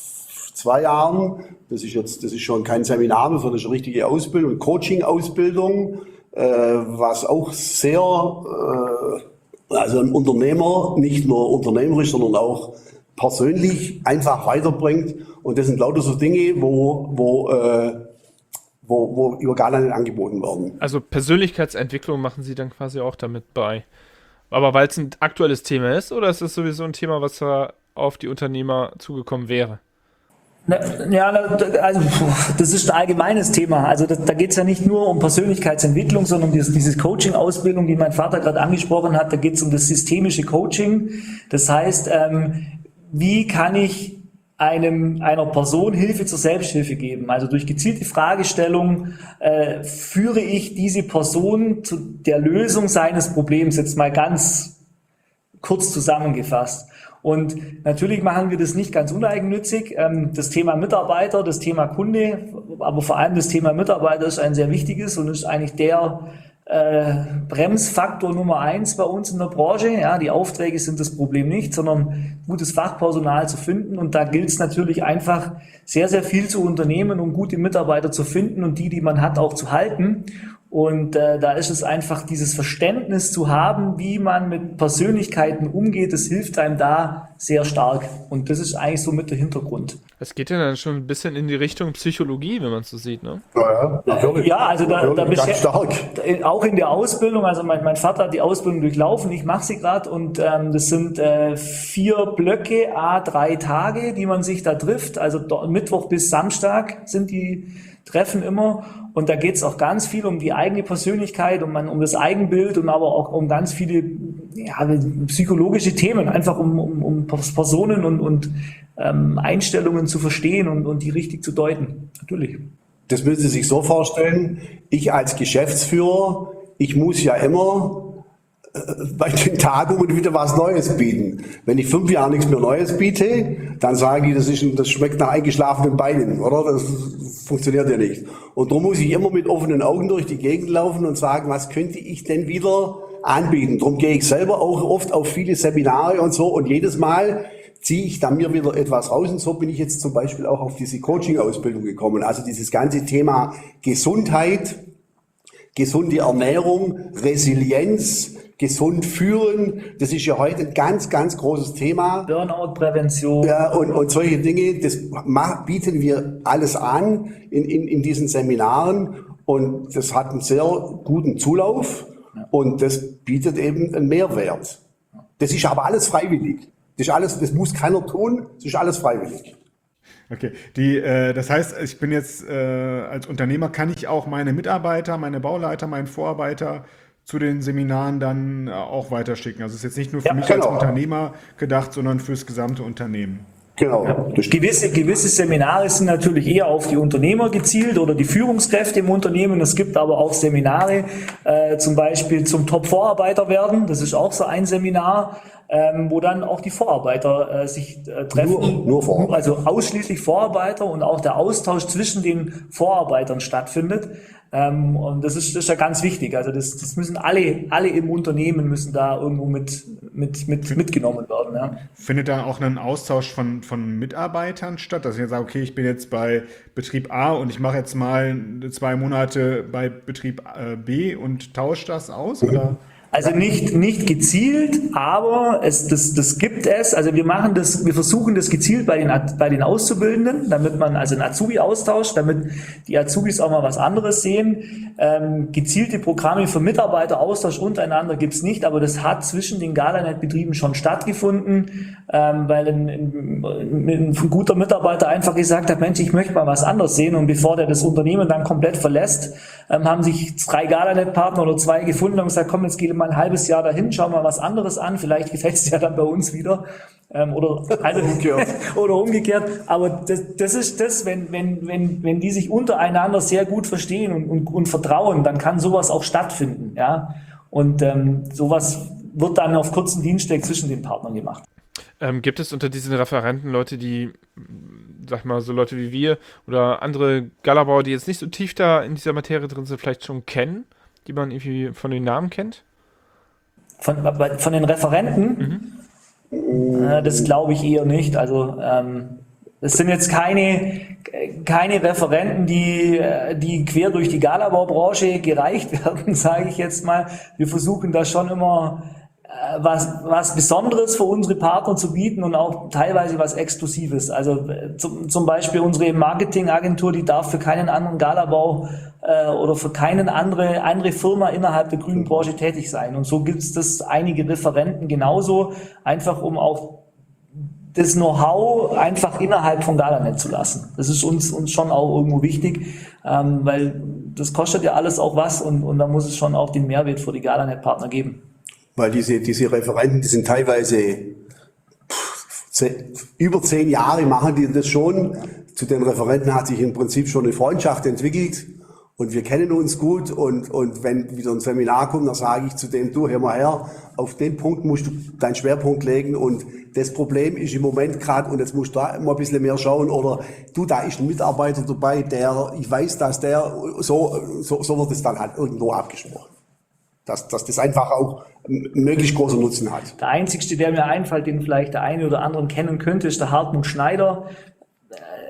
[SPEAKER 1] zwei Jahren, das ist jetzt, das ist schon kein Seminar mehr, sondern das ist eine richtige Ausbildung, Coaching-Ausbildung, Äh, was auch sehr, äh, also ein Unternehmer, nicht nur unternehmerisch, sondern auch persönlich einfach weiterbringt. Und das sind lauter so Dinge, wo, wo, äh, wo, wo über Galanet angeboten werden.
[SPEAKER 4] Also Persönlichkeitsentwicklung machen Sie dann quasi auch damit bei. Aber weil es ein aktuelles Thema ist, oder ist es sowieso ein Thema, was da auf die Unternehmer zugekommen wäre?
[SPEAKER 2] Ja, also das ist ein allgemeines Thema. Also da, da geht es ja nicht nur um Persönlichkeitsentwicklung, sondern um dieses, diese Coaching-Ausbildung, die mein Vater gerade angesprochen hat. Da geht es um das systemische Coaching. Das heißt, ähm, wie kann ich einem einer Person Hilfe zur Selbsthilfe geben? Also durch gezielte Fragestellung äh, führe ich diese Person zu der Lösung seines Problems, jetzt mal ganz kurz zusammengefasst. Und natürlich machen wir das nicht ganz uneigennützig. Das Thema Mitarbeiter, das Thema Kunde, aber vor allem das Thema Mitarbeiter ist ein sehr wichtiges und ist eigentlich der äh, Bremsfaktor Nummer eins bei uns in der Branche. Ja, die Aufträge sind das Problem nicht, sondern gutes Fachpersonal zu finden. Und da gilt es natürlich einfach sehr, sehr viel zu unternehmen, um gute Mitarbeiter zu finden und die, die man hat, auch zu halten. Und äh, da ist es einfach dieses Verständnis zu haben, wie man mit Persönlichkeiten umgeht, das hilft einem da sehr stark. Und das ist eigentlich so mit der Hintergrund.
[SPEAKER 4] Es geht ja dann schon ein bisschen in die Richtung Psychologie, wenn man es so sieht, ne?
[SPEAKER 1] Ja, ja, natürlich.
[SPEAKER 2] Ja, also da, da
[SPEAKER 1] Natürlich, ganz stark.
[SPEAKER 2] auch in der Ausbildung, also mein, mein Vater hat die Ausbildung durchlaufen, ich mache sie gerade und ähm, das sind äh, vier Blöcke, a drei Tage, die man sich da trifft, also do, Mittwoch bis Samstag sind die Treffen immer und da geht es auch ganz viel um die eigene Persönlichkeit, um, man, um das Eigenbild und aber auch um ganz viele ja, psychologische Themen, einfach um, um, um Personen und, und ähm, Einstellungen zu verstehen und, und die richtig zu deuten. Natürlich.
[SPEAKER 1] Das müssen Sie sich so vorstellen, ich als Geschäftsführer, ich muss ja immer äh, bei den Tagungen wieder was Neues bieten. Wenn ich fünf Jahre nichts mehr Neues biete, dann sagen die, das, ist, das schmeckt nach eingeschlafenen Beinen, oder? Das funktioniert ja nicht. Und darum muss ich immer mit offenen Augen durch die Gegend laufen und sagen, was könnte ich denn wieder anbieten? Darum gehe ich selber auch oft auf viele Seminare und so und jedes Mal ziehe ich da mir wieder etwas raus und so bin ich jetzt zum Beispiel auch auf diese Coaching-Ausbildung gekommen. Also dieses ganze Thema Gesundheit, gesunde Ernährung, Resilienz, gesund führen, das ist ja heute ein ganz, ganz großes Thema.
[SPEAKER 2] Burnout-Prävention.
[SPEAKER 1] Ja, und, und solche Dinge, das bieten wir alles an in, in, in diesen Seminaren und das hat einen sehr guten Zulauf und das bietet eben einen Mehrwert. Das ist aber alles freiwillig. Das ist alles, das muss keiner tun, das ist alles freiwillig.
[SPEAKER 3] Okay, die, äh, das heißt, ich bin jetzt äh, als Unternehmer, kann ich auch meine Mitarbeiter, meine Bauleiter, meinen Vorarbeiter zu den Seminaren dann äh, auch weiterschicken. Also es ist jetzt nicht nur für
[SPEAKER 1] Ja,
[SPEAKER 3] mich
[SPEAKER 1] genau.
[SPEAKER 3] als Unternehmer gedacht, sondern fürs gesamte Unternehmen.
[SPEAKER 1] Genau.
[SPEAKER 2] Ja. Gewisse, gewisse Seminare sind natürlich eher auf die Unternehmer gezielt oder die Führungskräfte im Unternehmen. Es gibt aber auch Seminare, äh, zum Beispiel zum Top-Vorarbeiter werden. Das ist auch so ein Seminar, ähm, wo dann auch die Vorarbeiter äh, sich äh, treffen.
[SPEAKER 1] Nur, nur Vorarbeiter.
[SPEAKER 2] Also ausschließlich Vorarbeiter und auch der Austausch zwischen den Vorarbeitern stattfindet. Ähm, und das ist, das ist ja ganz wichtig. Also das, das müssen alle, alle im Unternehmen müssen da irgendwo mit, mit, mit mitgenommen werden. Ja.
[SPEAKER 3] Findet da auch ein Austausch von, von Mitarbeitern statt? Dass ich jetzt sage, okay, ich bin jetzt bei Betrieb A und ich mache jetzt mal zwei Monate bei Betrieb äh, B und tausche das aus? Oder?
[SPEAKER 2] Also nicht, nicht gezielt, aber es, das, das gibt es. Also wir machen das, wir versuchen das gezielt bei den, bei den Auszubildenden, damit man also einen Azubi austauscht, damit die Azubis auch mal was anderes sehen. Ähm, gezielte Programme für Mitarbeiteraustausch untereinander gibt's nicht, aber das hat zwischen den Galanet-Betrieben schon stattgefunden, ähm, weil ein, ein, ein guter Mitarbeiter einfach gesagt hat, Mensch, ich möchte mal was anderes sehen, und bevor der das Unternehmen dann komplett verlässt, ähm, haben sich drei Galanet-Partner oder zwei gefunden und gesagt, komm, jetzt geh mal ein halbes Jahr dahin, schau mal was anderes an, vielleicht gefällt es ja dann bei uns wieder. Ähm, oder, also, umgekehrt. oder umgekehrt. Aber das, das ist das, wenn, wenn, wenn, wenn die sich untereinander sehr gut verstehen und, und, und vertrauen, dann kann sowas auch stattfinden. Ja? Und ähm, sowas wird dann auf kurzen Dienstweg zwischen den Partnern gemacht.
[SPEAKER 4] Ähm, gibt es unter diesen Referenten Leute, die, sag mal, so Leute wie wir oder andere Galabauer, die jetzt nicht so tief da in dieser Materie drin sind, vielleicht schon kennen, die man irgendwie von den Namen kennt?
[SPEAKER 2] Von, von den Referenten? Mhm. Äh, das glaube ich eher nicht. Also ähm, es sind jetzt keine, keine Referenten, die, die quer durch die Galabaubranche gereicht werden, sage ich jetzt mal. Wir versuchen da schon immer äh, was, was Besonderes für unsere Partner zu bieten und auch teilweise was Exklusives. Also äh, zum, zum Beispiel unsere Marketingagentur, die darf für keinen anderen Galabau äh, oder für keine andere, andere Firma innerhalb der grünen Branche tätig sein. Und so gibt es das einige Referenten genauso, einfach um auch das Know-how einfach innerhalb von Galanet zu lassen. Das ist uns, uns schon auch irgendwo wichtig, ähm, weil das kostet ja alles auch was, und, und da muss es schon auch den Mehrwert für die Galanet-Partner geben.
[SPEAKER 1] Weil diese, diese Referenten, die sind teilweise pff, zehn, über zehn Jahre machen die das schon. Zu den Referenten hat sich im Prinzip schon eine Freundschaft entwickelt und wir kennen uns gut, und, und wenn wieder ein Seminar kommt, dann sage ich zu dem, du, hör mal her, auf den Punkt musst du deinen Schwerpunkt legen, und das Problem ist im Moment gerade, und jetzt musst du da immer ein bisschen mehr schauen, oder du, da ist ein Mitarbeiter dabei, der, ich weiß, dass der, so, so, so wird es dann halt irgendwo abgesprochen. Dass, dass das einfach auch einen möglichst großen Nutzen hat.
[SPEAKER 2] Der einzigste, der mir einfällt, den vielleicht der eine oder andere kennen könnte, ist der Hartmut Schneider.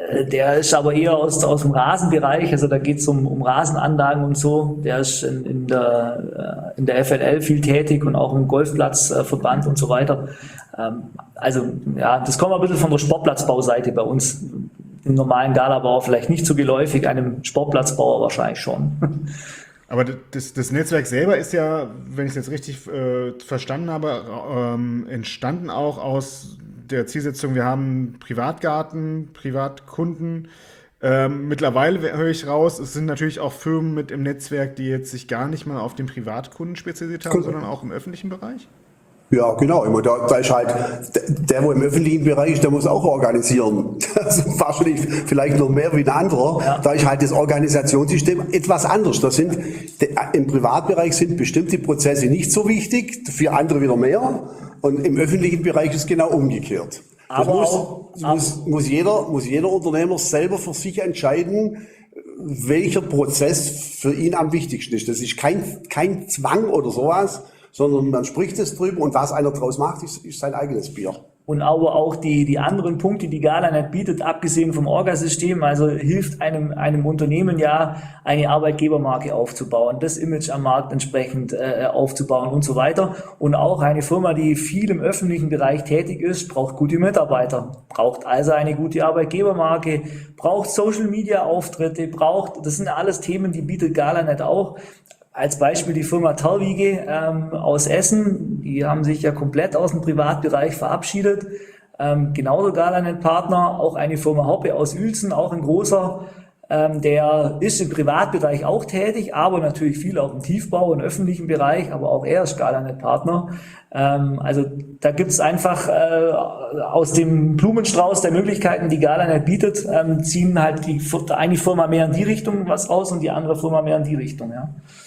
[SPEAKER 2] Der ist aber eher aus, aus dem Rasenbereich, also da geht es um, um Rasenanlagen und so. Der ist in, in, der, in der F L L viel tätig und auch im Golfplatzverband und so weiter. Ähm, also ja, das kommt ein bisschen von der Sportplatzbauseite bei uns. Im normalen Galabauer vielleicht nicht so geläufig, einem Sportplatzbauer wahrscheinlich schon.
[SPEAKER 3] Aber das, das Netzwerk selber ist ja, wenn ich es jetzt richtig äh, verstanden habe, ähm, entstanden auch aus der Zielsetzung, wir haben Privatgarten, Privatkunden. Ähm, mittlerweile höre ich raus, es sind natürlich auch Firmen mit im Netzwerk, die jetzt sich gar nicht mal auf den Privatkunden spezialisiert haben, sondern auch im öffentlichen Bereich.
[SPEAKER 1] Ja, genau. Immer da, da ist halt, der, wo im öffentlichen Bereich ist, der muss auch organisieren. Das ist wahrscheinlich vielleicht noch mehr wie ein anderer. Ja. Da ist halt das Organisationssystem etwas anders. Das sind, im Privatbereich sind bestimmte Prozesse nicht so wichtig, für andere wieder mehr. Und im öffentlichen Bereich ist es genau umgekehrt. Das
[SPEAKER 2] aber
[SPEAKER 1] muss,
[SPEAKER 2] auch,
[SPEAKER 1] muss, muss, jeder, muss jeder Unternehmer selber für sich entscheiden, welcher Prozess für ihn am wichtigsten ist. Das ist kein, kein Zwang oder sowas, sondern man spricht es drüber und was einer draus macht, ist, ist sein eigenes Bier.
[SPEAKER 2] Und aber auch die, die anderen Punkte, die Galanet bietet, abgesehen vom Orgasystem, also hilft einem, einem Unternehmen ja, eine Arbeitgebermarke aufzubauen, das Image am Markt entsprechend äh, aufzubauen und so weiter. Und auch eine Firma, die viel im öffentlichen Bereich tätig ist, braucht gute Mitarbeiter, braucht also eine gute Arbeitgebermarke, braucht Social-Media-Auftritte, braucht, das sind alles Themen, die bietet Galanet auch. Als Beispiel die Firma Terwige ähm, aus Essen, die haben sich ja komplett aus dem Privatbereich verabschiedet. Ähm, genauso Galanet-Partner, auch eine Firma Hoppe aus Uelzen, auch ein großer, ähm, der ist im Privatbereich auch tätig, aber natürlich viel auch im Tiefbau, im öffentlichen Bereich, aber auch er ist Galanet-Partner. Ähm, also da gibt's einfach äh, aus dem Blumenstrauß der Möglichkeiten, die Galanet bietet, ähm, ziehen halt die eine Firma mehr in die Richtung was raus und die andere Firma mehr in die Richtung, ja.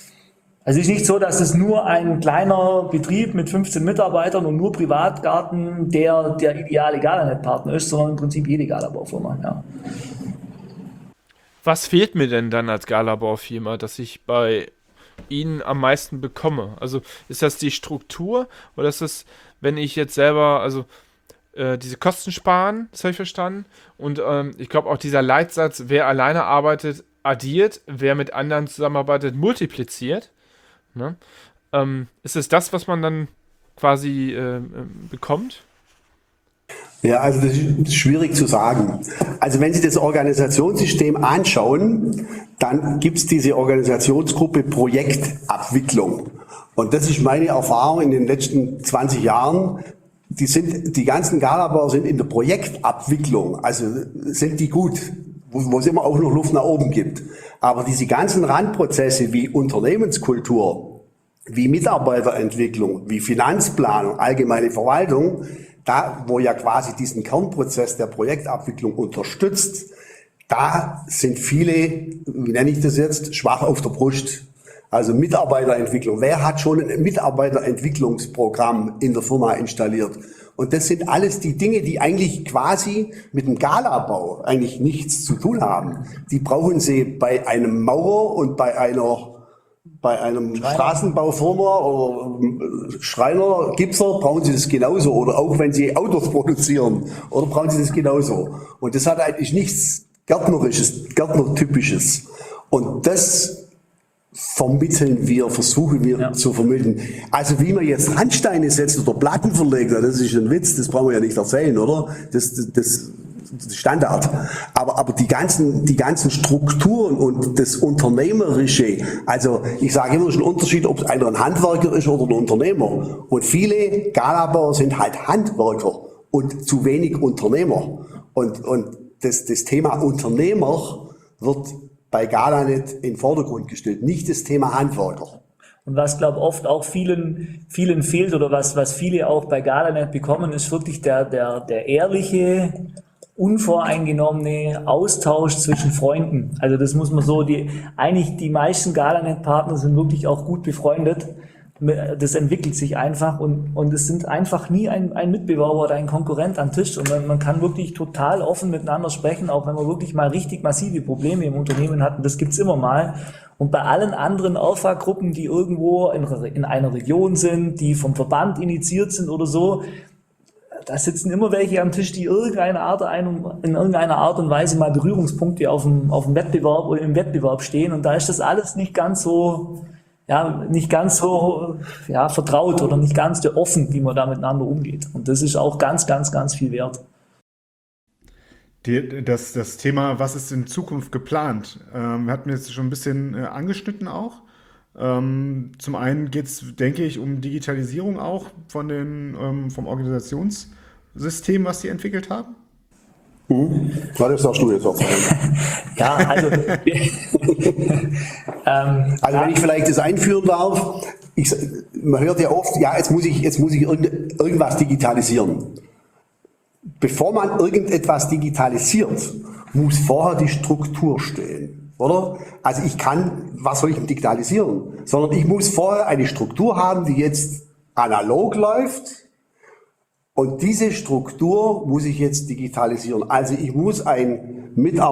[SPEAKER 2] Also es ist nicht so, dass es nur ein kleiner Betrieb mit fünfzehn Mitarbeitern und nur Privatgarten der, der ideale Galanet-Partner ist, sondern im Prinzip jede Galabaufirma. Ja.
[SPEAKER 4] Was fehlt mir denn dann als Galabaufirma, dass ich bei Ihnen am meisten bekomme? Also ist das die Struktur oder ist das, wenn ich jetzt selber, also äh, diese Kosten sparen, das habe ich verstanden. Und ähm, ich glaube auch dieser Leitsatz, wer alleine arbeitet, addiert, wer mit anderen zusammenarbeitet, multipliziert. Ne? Ähm, ist es das, was man dann quasi äh, bekommt?
[SPEAKER 1] Ja, also das ist schwierig zu sagen. Also wenn Sie das Organisationssystem anschauen, dann gibt es diese Organisationsgruppe Projektabwicklung. Und das ist meine Erfahrung in den letzten zwanzig Jahren. Die sind, die ganzen Galabauer sind in der Projektabwicklung, also sind die gut, wo, wo es immer auch noch Luft nach oben gibt. Aber diese ganzen Randprozesse wie Unternehmenskultur, wie Mitarbeiterentwicklung, wie Finanzplanung, allgemeine Verwaltung, da wo ja quasi diesen Kernprozess der Projektabwicklung unterstützt, da sind viele, wie nenne ich das jetzt, schwach auf der Brust. Also Mitarbeiterentwicklung. Wer hat schon ein Mitarbeiterentwicklungsprogramm in der Firma installiert? Und das sind alles die Dinge, die eigentlich quasi mit dem Galabau eigentlich nichts zu tun haben. Die brauchen Sie bei einem Maurer und bei einer bei einem Schreiner. Straßenbaufirma oder Schreiner, Gipser, brauchen Sie das genauso. Oder auch wenn Sie Autos produzieren, oder brauchen Sie das genauso. Und das hat eigentlich nichts Gärtnerisches, Gärtnertypisches. Und das vermitteln wir, versuchen wir ja. zu vermitteln. Also wie man jetzt Randsteine setzt oder Platten verlegt, das ist ein Witz, das brauchen wir ja nicht erzählen, oder? Das, das, das ist Standard. Aber, aber die ganzen, die ganzen Strukturen und das Unternehmerische, also ich sage immer, es ist ein Unterschied, ob einer ein Handwerker ist oder ein Unternehmer. Und viele Galabauer sind halt Handwerker und zu wenig Unternehmer. Und, und das, das Thema Unternehmer wird bei Galanet in den Vordergrund gestellt, nicht das Thema Handwerker.
[SPEAKER 2] Und was, glaube ich, oft auch vielen, vielen fehlt oder was, was viele auch bei Galanet bekommen, ist wirklich der, der, der ehrliche, unvoreingenommene Austausch zwischen Freunden. Also das muss man so, die, eigentlich die meisten Galanet-Partner sind wirklich auch gut befreundet. Das entwickelt sich einfach und, und es sind einfach nie ein, ein Mitbewerber oder ein Konkurrent am Tisch und man, man kann wirklich total offen miteinander sprechen, auch wenn man wirklich mal richtig massive Probleme im Unternehmen hat, und das gibt's immer mal. Und bei allen anderen Alpha-Gruppen, die irgendwo in, in einer Region sind, die vom Verband initiiert sind oder so, da sitzen immer welche am Tisch, die irgendeine Art, in irgendeiner Art und Weise mal Berührungspunkte auf dem, auf dem Wettbewerb oder im Wettbewerb stehen. Und da ist das alles nicht ganz so, ja, nicht ganz so, ja, vertraut oder nicht ganz so offen, wie man da miteinander umgeht. Und das ist auch ganz, ganz, ganz viel wert.
[SPEAKER 3] Die, das, das Thema, was ist in Zukunft geplant, ähm, hatten wir jetzt schon ein bisschen äh, angeschnitten auch. Ähm, zum einen geht es, denke ich, um Digitalisierung auch von den, ähm, vom Organisationssystem, was Sie entwickelt haben.
[SPEAKER 1] Mhm. Das darfst du jetzt auch sagen.
[SPEAKER 2] Ja, also, ähm,
[SPEAKER 1] also wenn ich vielleicht das einführen darf, ich, man hört ja oft, ja, jetzt muss ich, jetzt muss ich irgend, irgendwas digitalisieren. Bevor man irgendetwas digitalisiert, muss vorher die Struktur stehen. Oder? Also ich kann, was soll ich denn digitalisieren? Sondern ich muss vorher eine Struktur haben, die jetzt analog läuft. Und diese Struktur muss ich jetzt digitalisieren. Also ich muss ein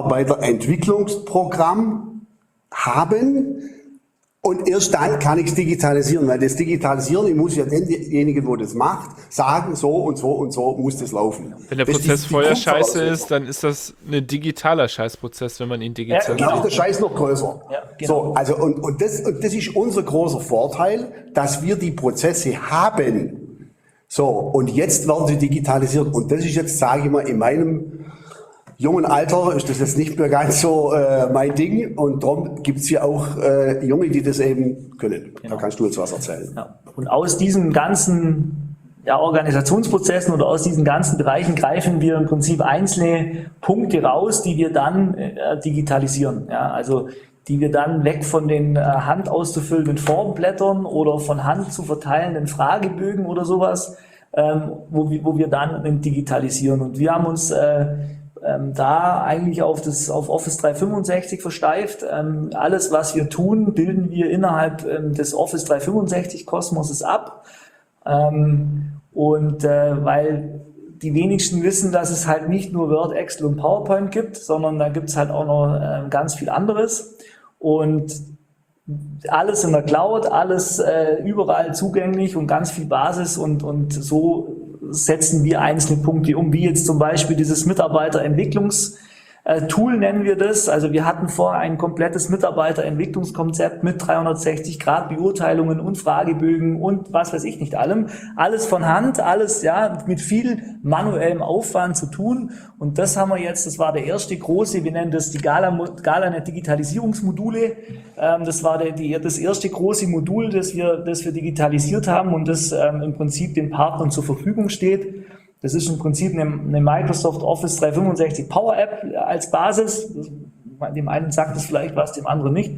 [SPEAKER 1] Mitarbeiterentwicklungsprogramm haben. Und erst dann kann ich es digitalisieren, weil das Digitalisieren, ich muss ja denjenigen, der das macht, sagen, so und so und so muss das laufen.
[SPEAKER 4] Wenn der
[SPEAKER 1] das
[SPEAKER 4] Prozess vorher scheiße ist, dann ist das ein digitaler Scheißprozess, wenn man ihn digitalisiert.
[SPEAKER 1] Ja, genau, der Scheiß noch größer.
[SPEAKER 2] Ja, genau.
[SPEAKER 1] So, also und, und, das, und das ist unser großer Vorteil, dass wir die Prozesse haben. So, und jetzt werden sie digitalisiert. Und das ist jetzt, sage ich mal, in meinem jungen Alter ist das jetzt nicht mehr ganz so äh, mein Ding, und darum gibt es hier auch äh, Junge, die das eben können.
[SPEAKER 2] Genau.
[SPEAKER 1] Da kannst du uns was erzählen.
[SPEAKER 2] Ja. Und aus diesen ganzen ja, Organisationsprozessen oder aus diesen ganzen Bereichen greifen wir im Prinzip einzelne Punkte raus, die wir dann äh, digitalisieren. Ja, also die wir dann weg von den äh, Hand auszufüllenden Formblättern oder von Hand zu verteilenden Fragebögen oder sowas, ähm, wo, wir, wo wir dann digitalisieren. Und wir haben uns äh, Ähm, da eigentlich auf das auf Office dreihundertfünfundsechzig versteift. Ähm, alles, was wir tun, bilden wir innerhalb ähm, des Office dreihundertfünfundsechzig Kosmoses ab. Ähm, und äh, weil die wenigsten wissen, dass es halt nicht nur Word, Excel und PowerPoint gibt, sondern da gibt es halt auch noch äh, ganz viel anderes. Und alles in der Cloud, alles äh, überall zugänglich und ganz viel Basis, und, und so setzen wir einzelne Punkte um, wie jetzt zum Beispiel dieses Mitarbeiterentwicklungs- Tool nennen wir das. Also wir hatten vorher ein komplettes Mitarbeiterentwicklungskonzept mit dreihundertsechzig Grad Beurteilungen und Fragebögen und was weiß ich nicht allem. Alles von Hand, alles ja mit viel manuellem Aufwand zu tun. Und das haben wir jetzt, das war der erste große, wir nennen das die Gala, Galanet Digitalisierungsmodule. Ähm, das war der, die, das erste große Modul, das wir, das wir digitalisiert haben und das ähm, im Prinzip den Partnern zur Verfügung steht. Das ist im Prinzip eine, eine Microsoft Office dreihundertfünfundsechzig Power App als Basis. Dem einen sagt es vielleicht was, dem anderen nicht.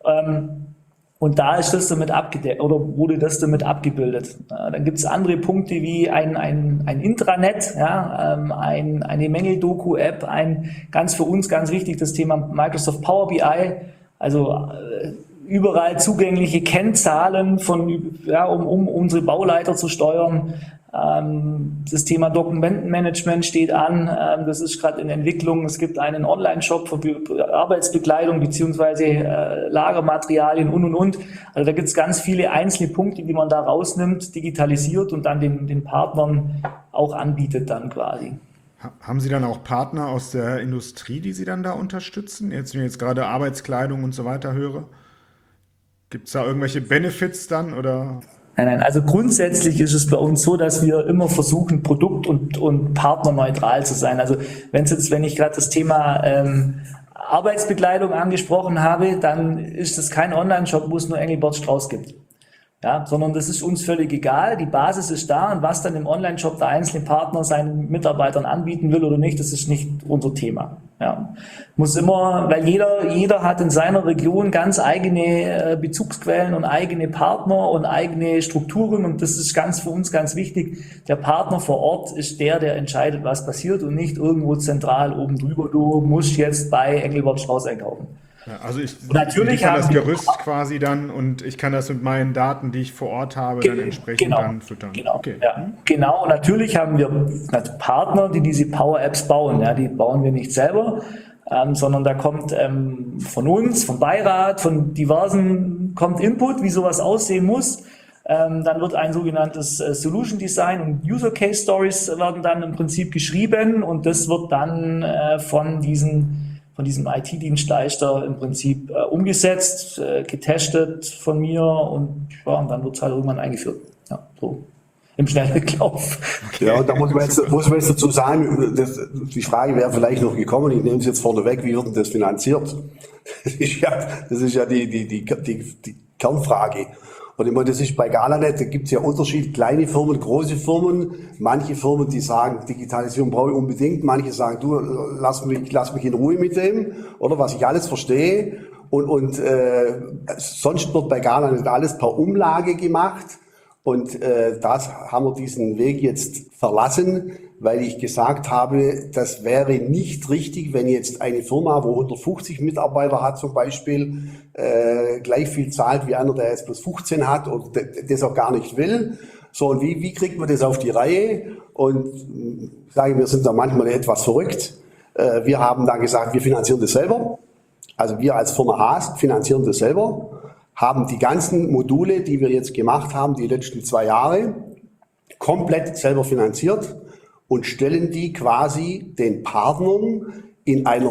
[SPEAKER 2] Und da ist das damit abgedeckt oder wurde das damit abgebildet. Dann gibt es andere Punkte wie ein, ein, ein Intranet, ja, ein, eine Mängel-Doku-App, ein ganz für uns ganz wichtig das Thema Microsoft Power B I, also überall zugängliche Kennzahlen von, ja, um, um unsere Bauleiter zu steuern. Das Thema Dokumentenmanagement steht an, das ist gerade in Entwicklung. Es gibt einen Online-Shop für Arbeitsbekleidung beziehungsweise Lagermaterialien und und und. Also da gibt es ganz viele einzelne Punkte, die man da rausnimmt, digitalisiert und dann den, den Partnern auch anbietet dann quasi.
[SPEAKER 3] Haben Sie dann auch Partner aus der Industrie, die Sie dann da unterstützen? Jetzt, wenn ich jetzt gerade Arbeitskleidung und so weiter höre. Gibt es da irgendwelche Benefits dann oder?
[SPEAKER 2] Nein, nein, also grundsätzlich ist es bei uns so, dass wir immer versuchen, produkt- und, und partnerneutral zu sein. Also wenn es jetzt, wenn ich gerade das Thema ähm, Arbeitsbekleidung angesprochen habe, dann ist es kein Online-Shop, wo es nur Engelbert Strauß gibt. Ja, sondern das ist uns völlig egal. Die Basis ist da, und was dann im Online-Shop der einzelne Partner seinen Mitarbeitern anbieten will oder nicht, das ist nicht unser Thema. Ja, muss immer, weil jeder, jeder hat in seiner Region ganz eigene Bezugsquellen und eigene Partner und eigene Strukturen, und das ist ganz für uns ganz wichtig. Der Partner vor Ort ist der, der entscheidet, was passiert, und nicht irgendwo zentral oben drüber. Du musst jetzt bei Engelbert Strauß einkaufen.
[SPEAKER 3] Ja, also ich
[SPEAKER 2] natürlich
[SPEAKER 3] kann
[SPEAKER 2] haben
[SPEAKER 3] das
[SPEAKER 2] wir-
[SPEAKER 3] Gerüst quasi dann, und ich kann das mit meinen Daten, die ich vor Ort habe, dann entsprechend
[SPEAKER 2] genau,
[SPEAKER 3] dann füttern.
[SPEAKER 2] Genau,
[SPEAKER 3] Okay.
[SPEAKER 2] ja, genau. Natürlich haben wir Partner, die diese Power-Apps bauen. Ja, die bauen wir nicht selber, ähm, sondern da kommt ähm, von uns, vom Beirat, von diversen, kommt Input, wie sowas aussehen muss. Ähm, dann wird ein sogenanntes äh, Solution Design und User Case Stories werden dann im Prinzip geschrieben und das wird dann äh, von diesen von diesem I T-Dienstleister im Prinzip äh, umgesetzt, äh, getestet von mir und, ja, und dann wird es halt irgendwann eingeführt. Ja, so im Schnelldurchlauf.
[SPEAKER 1] Ja, und da muss man jetzt, muss man jetzt dazu sagen, das, die Frage wäre vielleicht noch gekommen, ich nehme es jetzt vorneweg, wie wird denn das finanziert? Das ist ja, das ist ja die, die, die, die, die Kernfrage. Und ich meine, das ist bei Galanet, da gibt es ja Unterschied, kleine Firmen, große Firmen. Manche Firmen, die sagen, Digitalisierung brauche ich unbedingt. Manche sagen, du, lass mich, lass mich in Ruhe mit dem, oder was ich alles verstehe. Und, und äh, sonst wird bei Galanet alles per Umlage gemacht. Und äh, das haben wir diesen Weg jetzt verlassen, weil ich gesagt habe, das wäre nicht richtig, wenn jetzt eine Firma, wo hundertfünfzig Mitarbeiter hat zum Beispiel, äh, gleich viel zahlt wie einer, der jetzt plus fünfzehn hat und das auch gar nicht will. So, und wie, wie kriegt man das auf die Reihe? Und ich sage, wir sind da manchmal etwas verrückt. Äh, wir haben dann gesagt, wir finanzieren das selber. Also wir als Firma Haas finanzieren das selber, haben die ganzen Module, die wir jetzt gemacht haben, die letzten zwei Jahre, komplett selber finanziert und stellen die quasi den Partnern in einer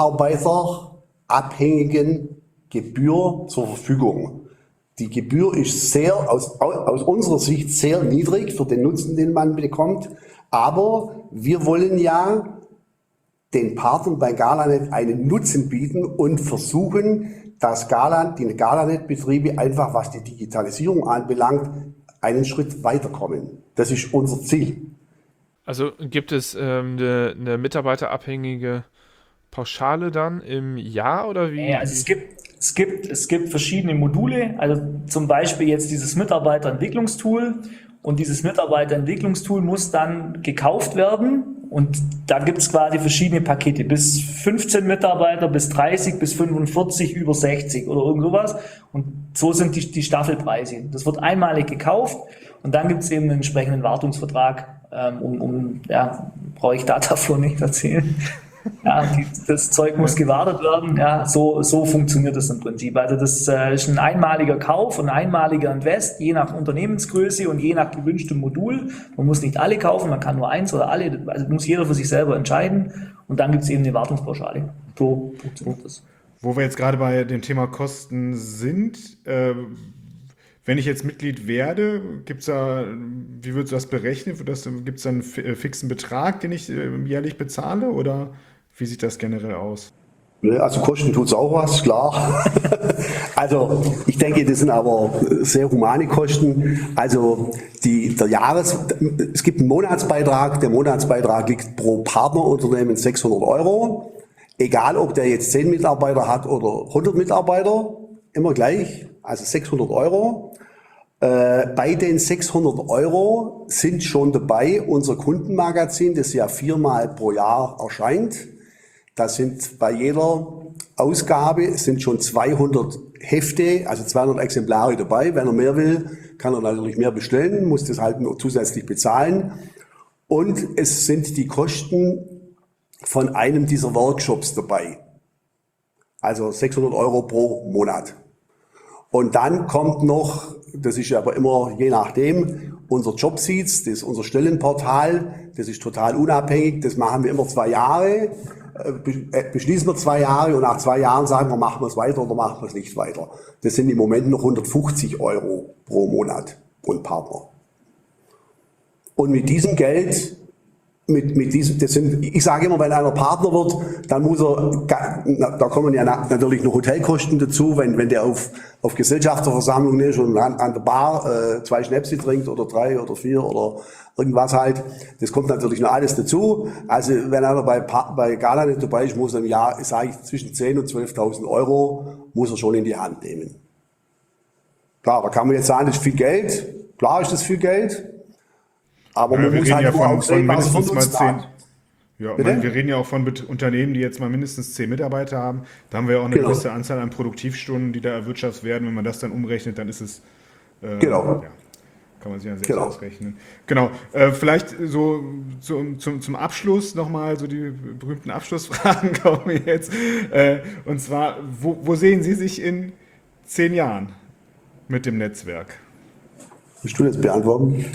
[SPEAKER 1] mitarbeiterabhängigen Gebühr zur Verfügung. Die Gebühr ist sehr, aus, aus unserer Sicht sehr niedrig für den Nutzen, den man bekommt, aber wir wollen ja den Partnern bei Galanet einen Nutzen bieten und versuchen, dass Gala, die Galanet-Betriebe einfach, was die Digitalisierung anbelangt, einen Schritt weiterkommen. Das ist unser Ziel.
[SPEAKER 4] Also gibt es ähm, eine, eine mitarbeiterabhängige Pauschale dann im Jahr oder wie?
[SPEAKER 2] Ja, also es gibt, es gibt, es gibt verschiedene Module, also zum Beispiel jetzt dieses Mitarbeiterentwicklungstool und dieses Mitarbeiterentwicklungstool muss dann gekauft werden. Und da gibt es quasi verschiedene Pakete, bis fünfzehn Mitarbeiter, bis dreißig, bis fünfundvierzig, über sechzig oder irgend sowas. Und so sind die, die Staffelpreise. Das wird einmalig gekauft und dann gibt es eben einen entsprechenden Wartungsvertrag, ähm, um, um, ja, brauche ich Dataflow nicht erzählen. Ja, die, das Zeug muss gewartet werden. Ja, so, so funktioniert das im Prinzip. Also das äh, ist ein einmaliger Kauf und ein einmaliger Invest, je nach Unternehmensgröße und je nach gewünschtem Modul. Man muss nicht alle kaufen, man kann nur eins oder alle. Also muss jeder für sich selber entscheiden. Und dann gibt es eben eine Wartungspauschale. So funktioniert das.
[SPEAKER 3] Wo wir jetzt gerade bei dem Thema Kosten sind, äh, wenn ich jetzt Mitglied werde, gibt's da, wie würdest du das berechnen? Gibt es da einen fixen Betrag, den ich äh, jährlich bezahle oder wie sieht das generell aus?
[SPEAKER 1] Also Kosten tut's auch was, klar. Also ich denke, das sind aber sehr humane Kosten. Also die, der Jahres, es gibt einen Monatsbeitrag. Der Monatsbeitrag liegt pro Partnerunternehmen sechshundert Euro. Egal, ob der jetzt zehn Mitarbeiter hat oder hundert Mitarbeiter, immer gleich. Also sechshundert Euro. Äh, bei den sechshundert Euro sind schon dabei unser Kundenmagazin, das ja viermal pro Jahr erscheint. Da sind bei jeder Ausgabe sind schon zweihundert Hefte, also zweihundert Exemplare dabei. Wenn er mehr will, kann er natürlich mehr bestellen, muss das halt nur zusätzlich bezahlen. Und es sind die Kosten von einem dieser Workshops dabei. Also sechshundert Euro pro Monat. Und dann kommt noch, das ist aber immer je nachdem, unser Jobseats, das ist unser Stellenportal, das ist total unabhängig, das machen wir immer zwei Jahre. Beschließen wir zwei Jahre und nach zwei Jahren sagen wir, machen wir es weiter oder machen wir es nicht weiter. Das sind im Moment noch hundertfünfzig Euro pro Monat und Partner. Und mit diesem Geld, mit, mit diesem, das sind, ich sage immer, wenn einer Partner wird, dann muss er, da kommen ja natürlich noch Hotelkosten dazu, wenn, wenn der auf, auf Gesellschafterversammlung ist und an, an der Bar äh, zwei Schnäpse trinkt oder drei oder vier oder irgendwas halt. Das kommt natürlich noch alles dazu. Also wenn einer bei, bei Galanet dabei ist, muss er im Jahr, sage ich, zwischen zehntausend und zwölftausend Euro muss er schon in die Hand nehmen. Klar, da kann man jetzt sagen, das ist viel Geld. Klar ist das viel Geld. Aber
[SPEAKER 3] ja,
[SPEAKER 1] man
[SPEAKER 3] wir
[SPEAKER 1] muss
[SPEAKER 3] reden
[SPEAKER 1] halt
[SPEAKER 3] ja
[SPEAKER 1] nur
[SPEAKER 3] von,
[SPEAKER 1] auch
[SPEAKER 3] von
[SPEAKER 1] sehen, was
[SPEAKER 3] mindestens
[SPEAKER 1] von
[SPEAKER 3] mal
[SPEAKER 1] uns
[SPEAKER 3] zehn.
[SPEAKER 1] hat.
[SPEAKER 3] Ja,
[SPEAKER 1] Bitte?
[SPEAKER 3] man, wir reden ja auch von Bet- Unternehmen, die jetzt mal mindestens zehn Mitarbeiter haben. Da haben wir ja auch eine
[SPEAKER 1] Genau.
[SPEAKER 3] gewisse Anzahl an Produktivstunden, die da erwirtschaftet werden. Wenn man das dann umrechnet, dann ist es äh,
[SPEAKER 1] Genau.
[SPEAKER 3] ja, kann man sich ja selbst
[SPEAKER 1] Genau.
[SPEAKER 3] ausrechnen. Genau. Äh, vielleicht so zum, zum, zum Abschluss nochmal so die berühmten Abschlussfragen kommen jetzt. Äh, und zwar, wo, wo sehen Sie sich in zehn Jahren mit dem Netzwerk?
[SPEAKER 1] Willst du das beantworten?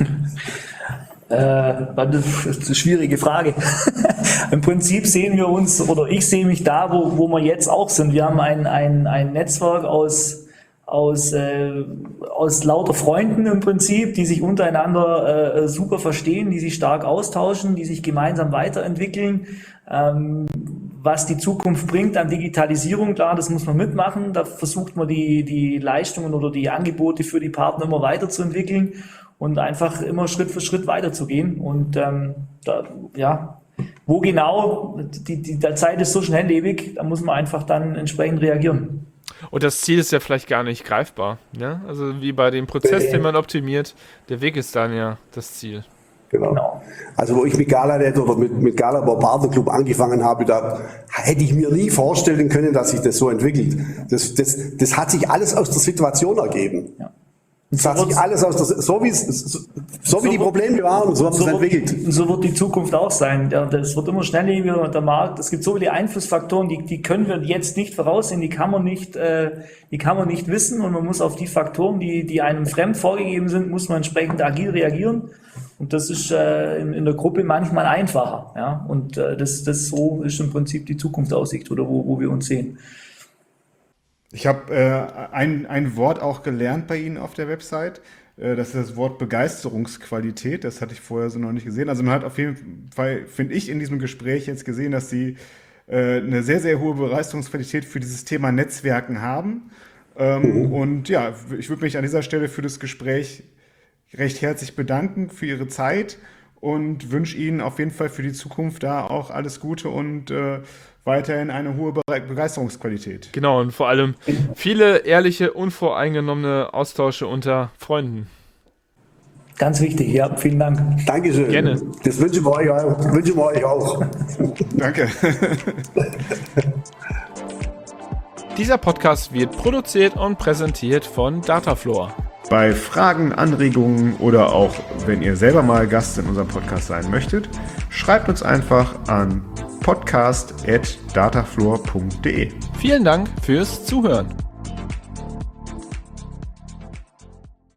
[SPEAKER 2] Äh, das ist eine schwierige Frage. Im Prinzip sehen wir uns, oder ich sehe mich da, wo, wo wir jetzt auch sind. Wir haben ein, ein, ein Netzwerk aus, aus, äh, aus lauter Freunden im Prinzip, die sich untereinander äh, super verstehen, die sich stark austauschen, die sich gemeinsam weiterentwickeln. Ähm, was die Zukunft bringt an Digitalisierung, klar, das muss man mitmachen. Da versucht man die, die Leistungen oder die Angebote für die Partner immer weiterzuentwickeln und einfach immer Schritt für Schritt weiterzugehen. Und ähm, da, ja, wo genau, die, die, die Zeit ist so schnelllebig, da muss man einfach dann entsprechend reagieren.
[SPEAKER 4] Und das Ziel ist ja vielleicht gar nicht greifbar. Ne? Also wie bei dem Prozess, den man optimiert, der Weg ist dann ja das Ziel.
[SPEAKER 1] Genau.
[SPEAKER 2] Genau.
[SPEAKER 1] Also wo ich mit Galanet oder mit, mit Galabor Partnerclub angefangen habe, da hätte ich mir nie vorstellen können, dass sich das so entwickelt. Das, das, das hat sich alles aus der Situation ergeben.
[SPEAKER 2] Ja.
[SPEAKER 1] Das hat sich alles aus der, so wie es, so, so wie die Probleme waren, so hat es
[SPEAKER 2] so
[SPEAKER 1] entwickelt.
[SPEAKER 2] Wird, so wird die Zukunft auch sein. Ja, das wird immer schnelllebiger, der Markt. Es gibt so viele Einflussfaktoren, die, die können wir jetzt nicht voraussehen, die kann man nicht, äh, die kann man nicht wissen, und man muss auf die Faktoren, die, die einem fremd vorgegeben sind, muss man entsprechend agil reagieren. Und das ist äh, in, in der Gruppe manchmal einfacher. Ja? Und äh, das, das so ist im Prinzip die Zukunftsaussicht, oder wo, wo wir uns sehen.
[SPEAKER 3] Ich habe äh, ein, ein Wort auch gelernt bei Ihnen auf der Website. Äh, das ist das Wort Begeisterungsqualität. Das hatte ich vorher so noch nicht gesehen. Also man hat auf jeden Fall, finde ich, in diesem Gespräch jetzt gesehen, dass Sie äh, eine sehr, sehr hohe Begeisterungsqualität für dieses Thema Netzwerken haben. Ähm, mhm. Und ja, ich würde mich an dieser Stelle für das Gespräch recht herzlich bedanken für Ihre Zeit und wünsche Ihnen auf jeden Fall für die Zukunft da auch alles Gute und äh, weiterhin eine hohe Be- Begeisterungsqualität.
[SPEAKER 4] Genau, und vor allem viele ehrliche, unvoreingenommene Austausche unter Freunden.
[SPEAKER 2] Ganz wichtig, ja, vielen Dank.
[SPEAKER 1] Dankeschön.
[SPEAKER 4] Gerne.
[SPEAKER 1] Das wünschen wir euch auch. Wünschen wir euch auch.
[SPEAKER 3] Danke.
[SPEAKER 4] Dieser Podcast wird produziert und präsentiert von Datafloor.
[SPEAKER 3] Bei Fragen, Anregungen oder auch wenn ihr selber mal Gast in unserem Podcast sein möchtet, schreibt uns einfach an podcast at datafloor punkt de.
[SPEAKER 4] Vielen Dank fürs Zuhören.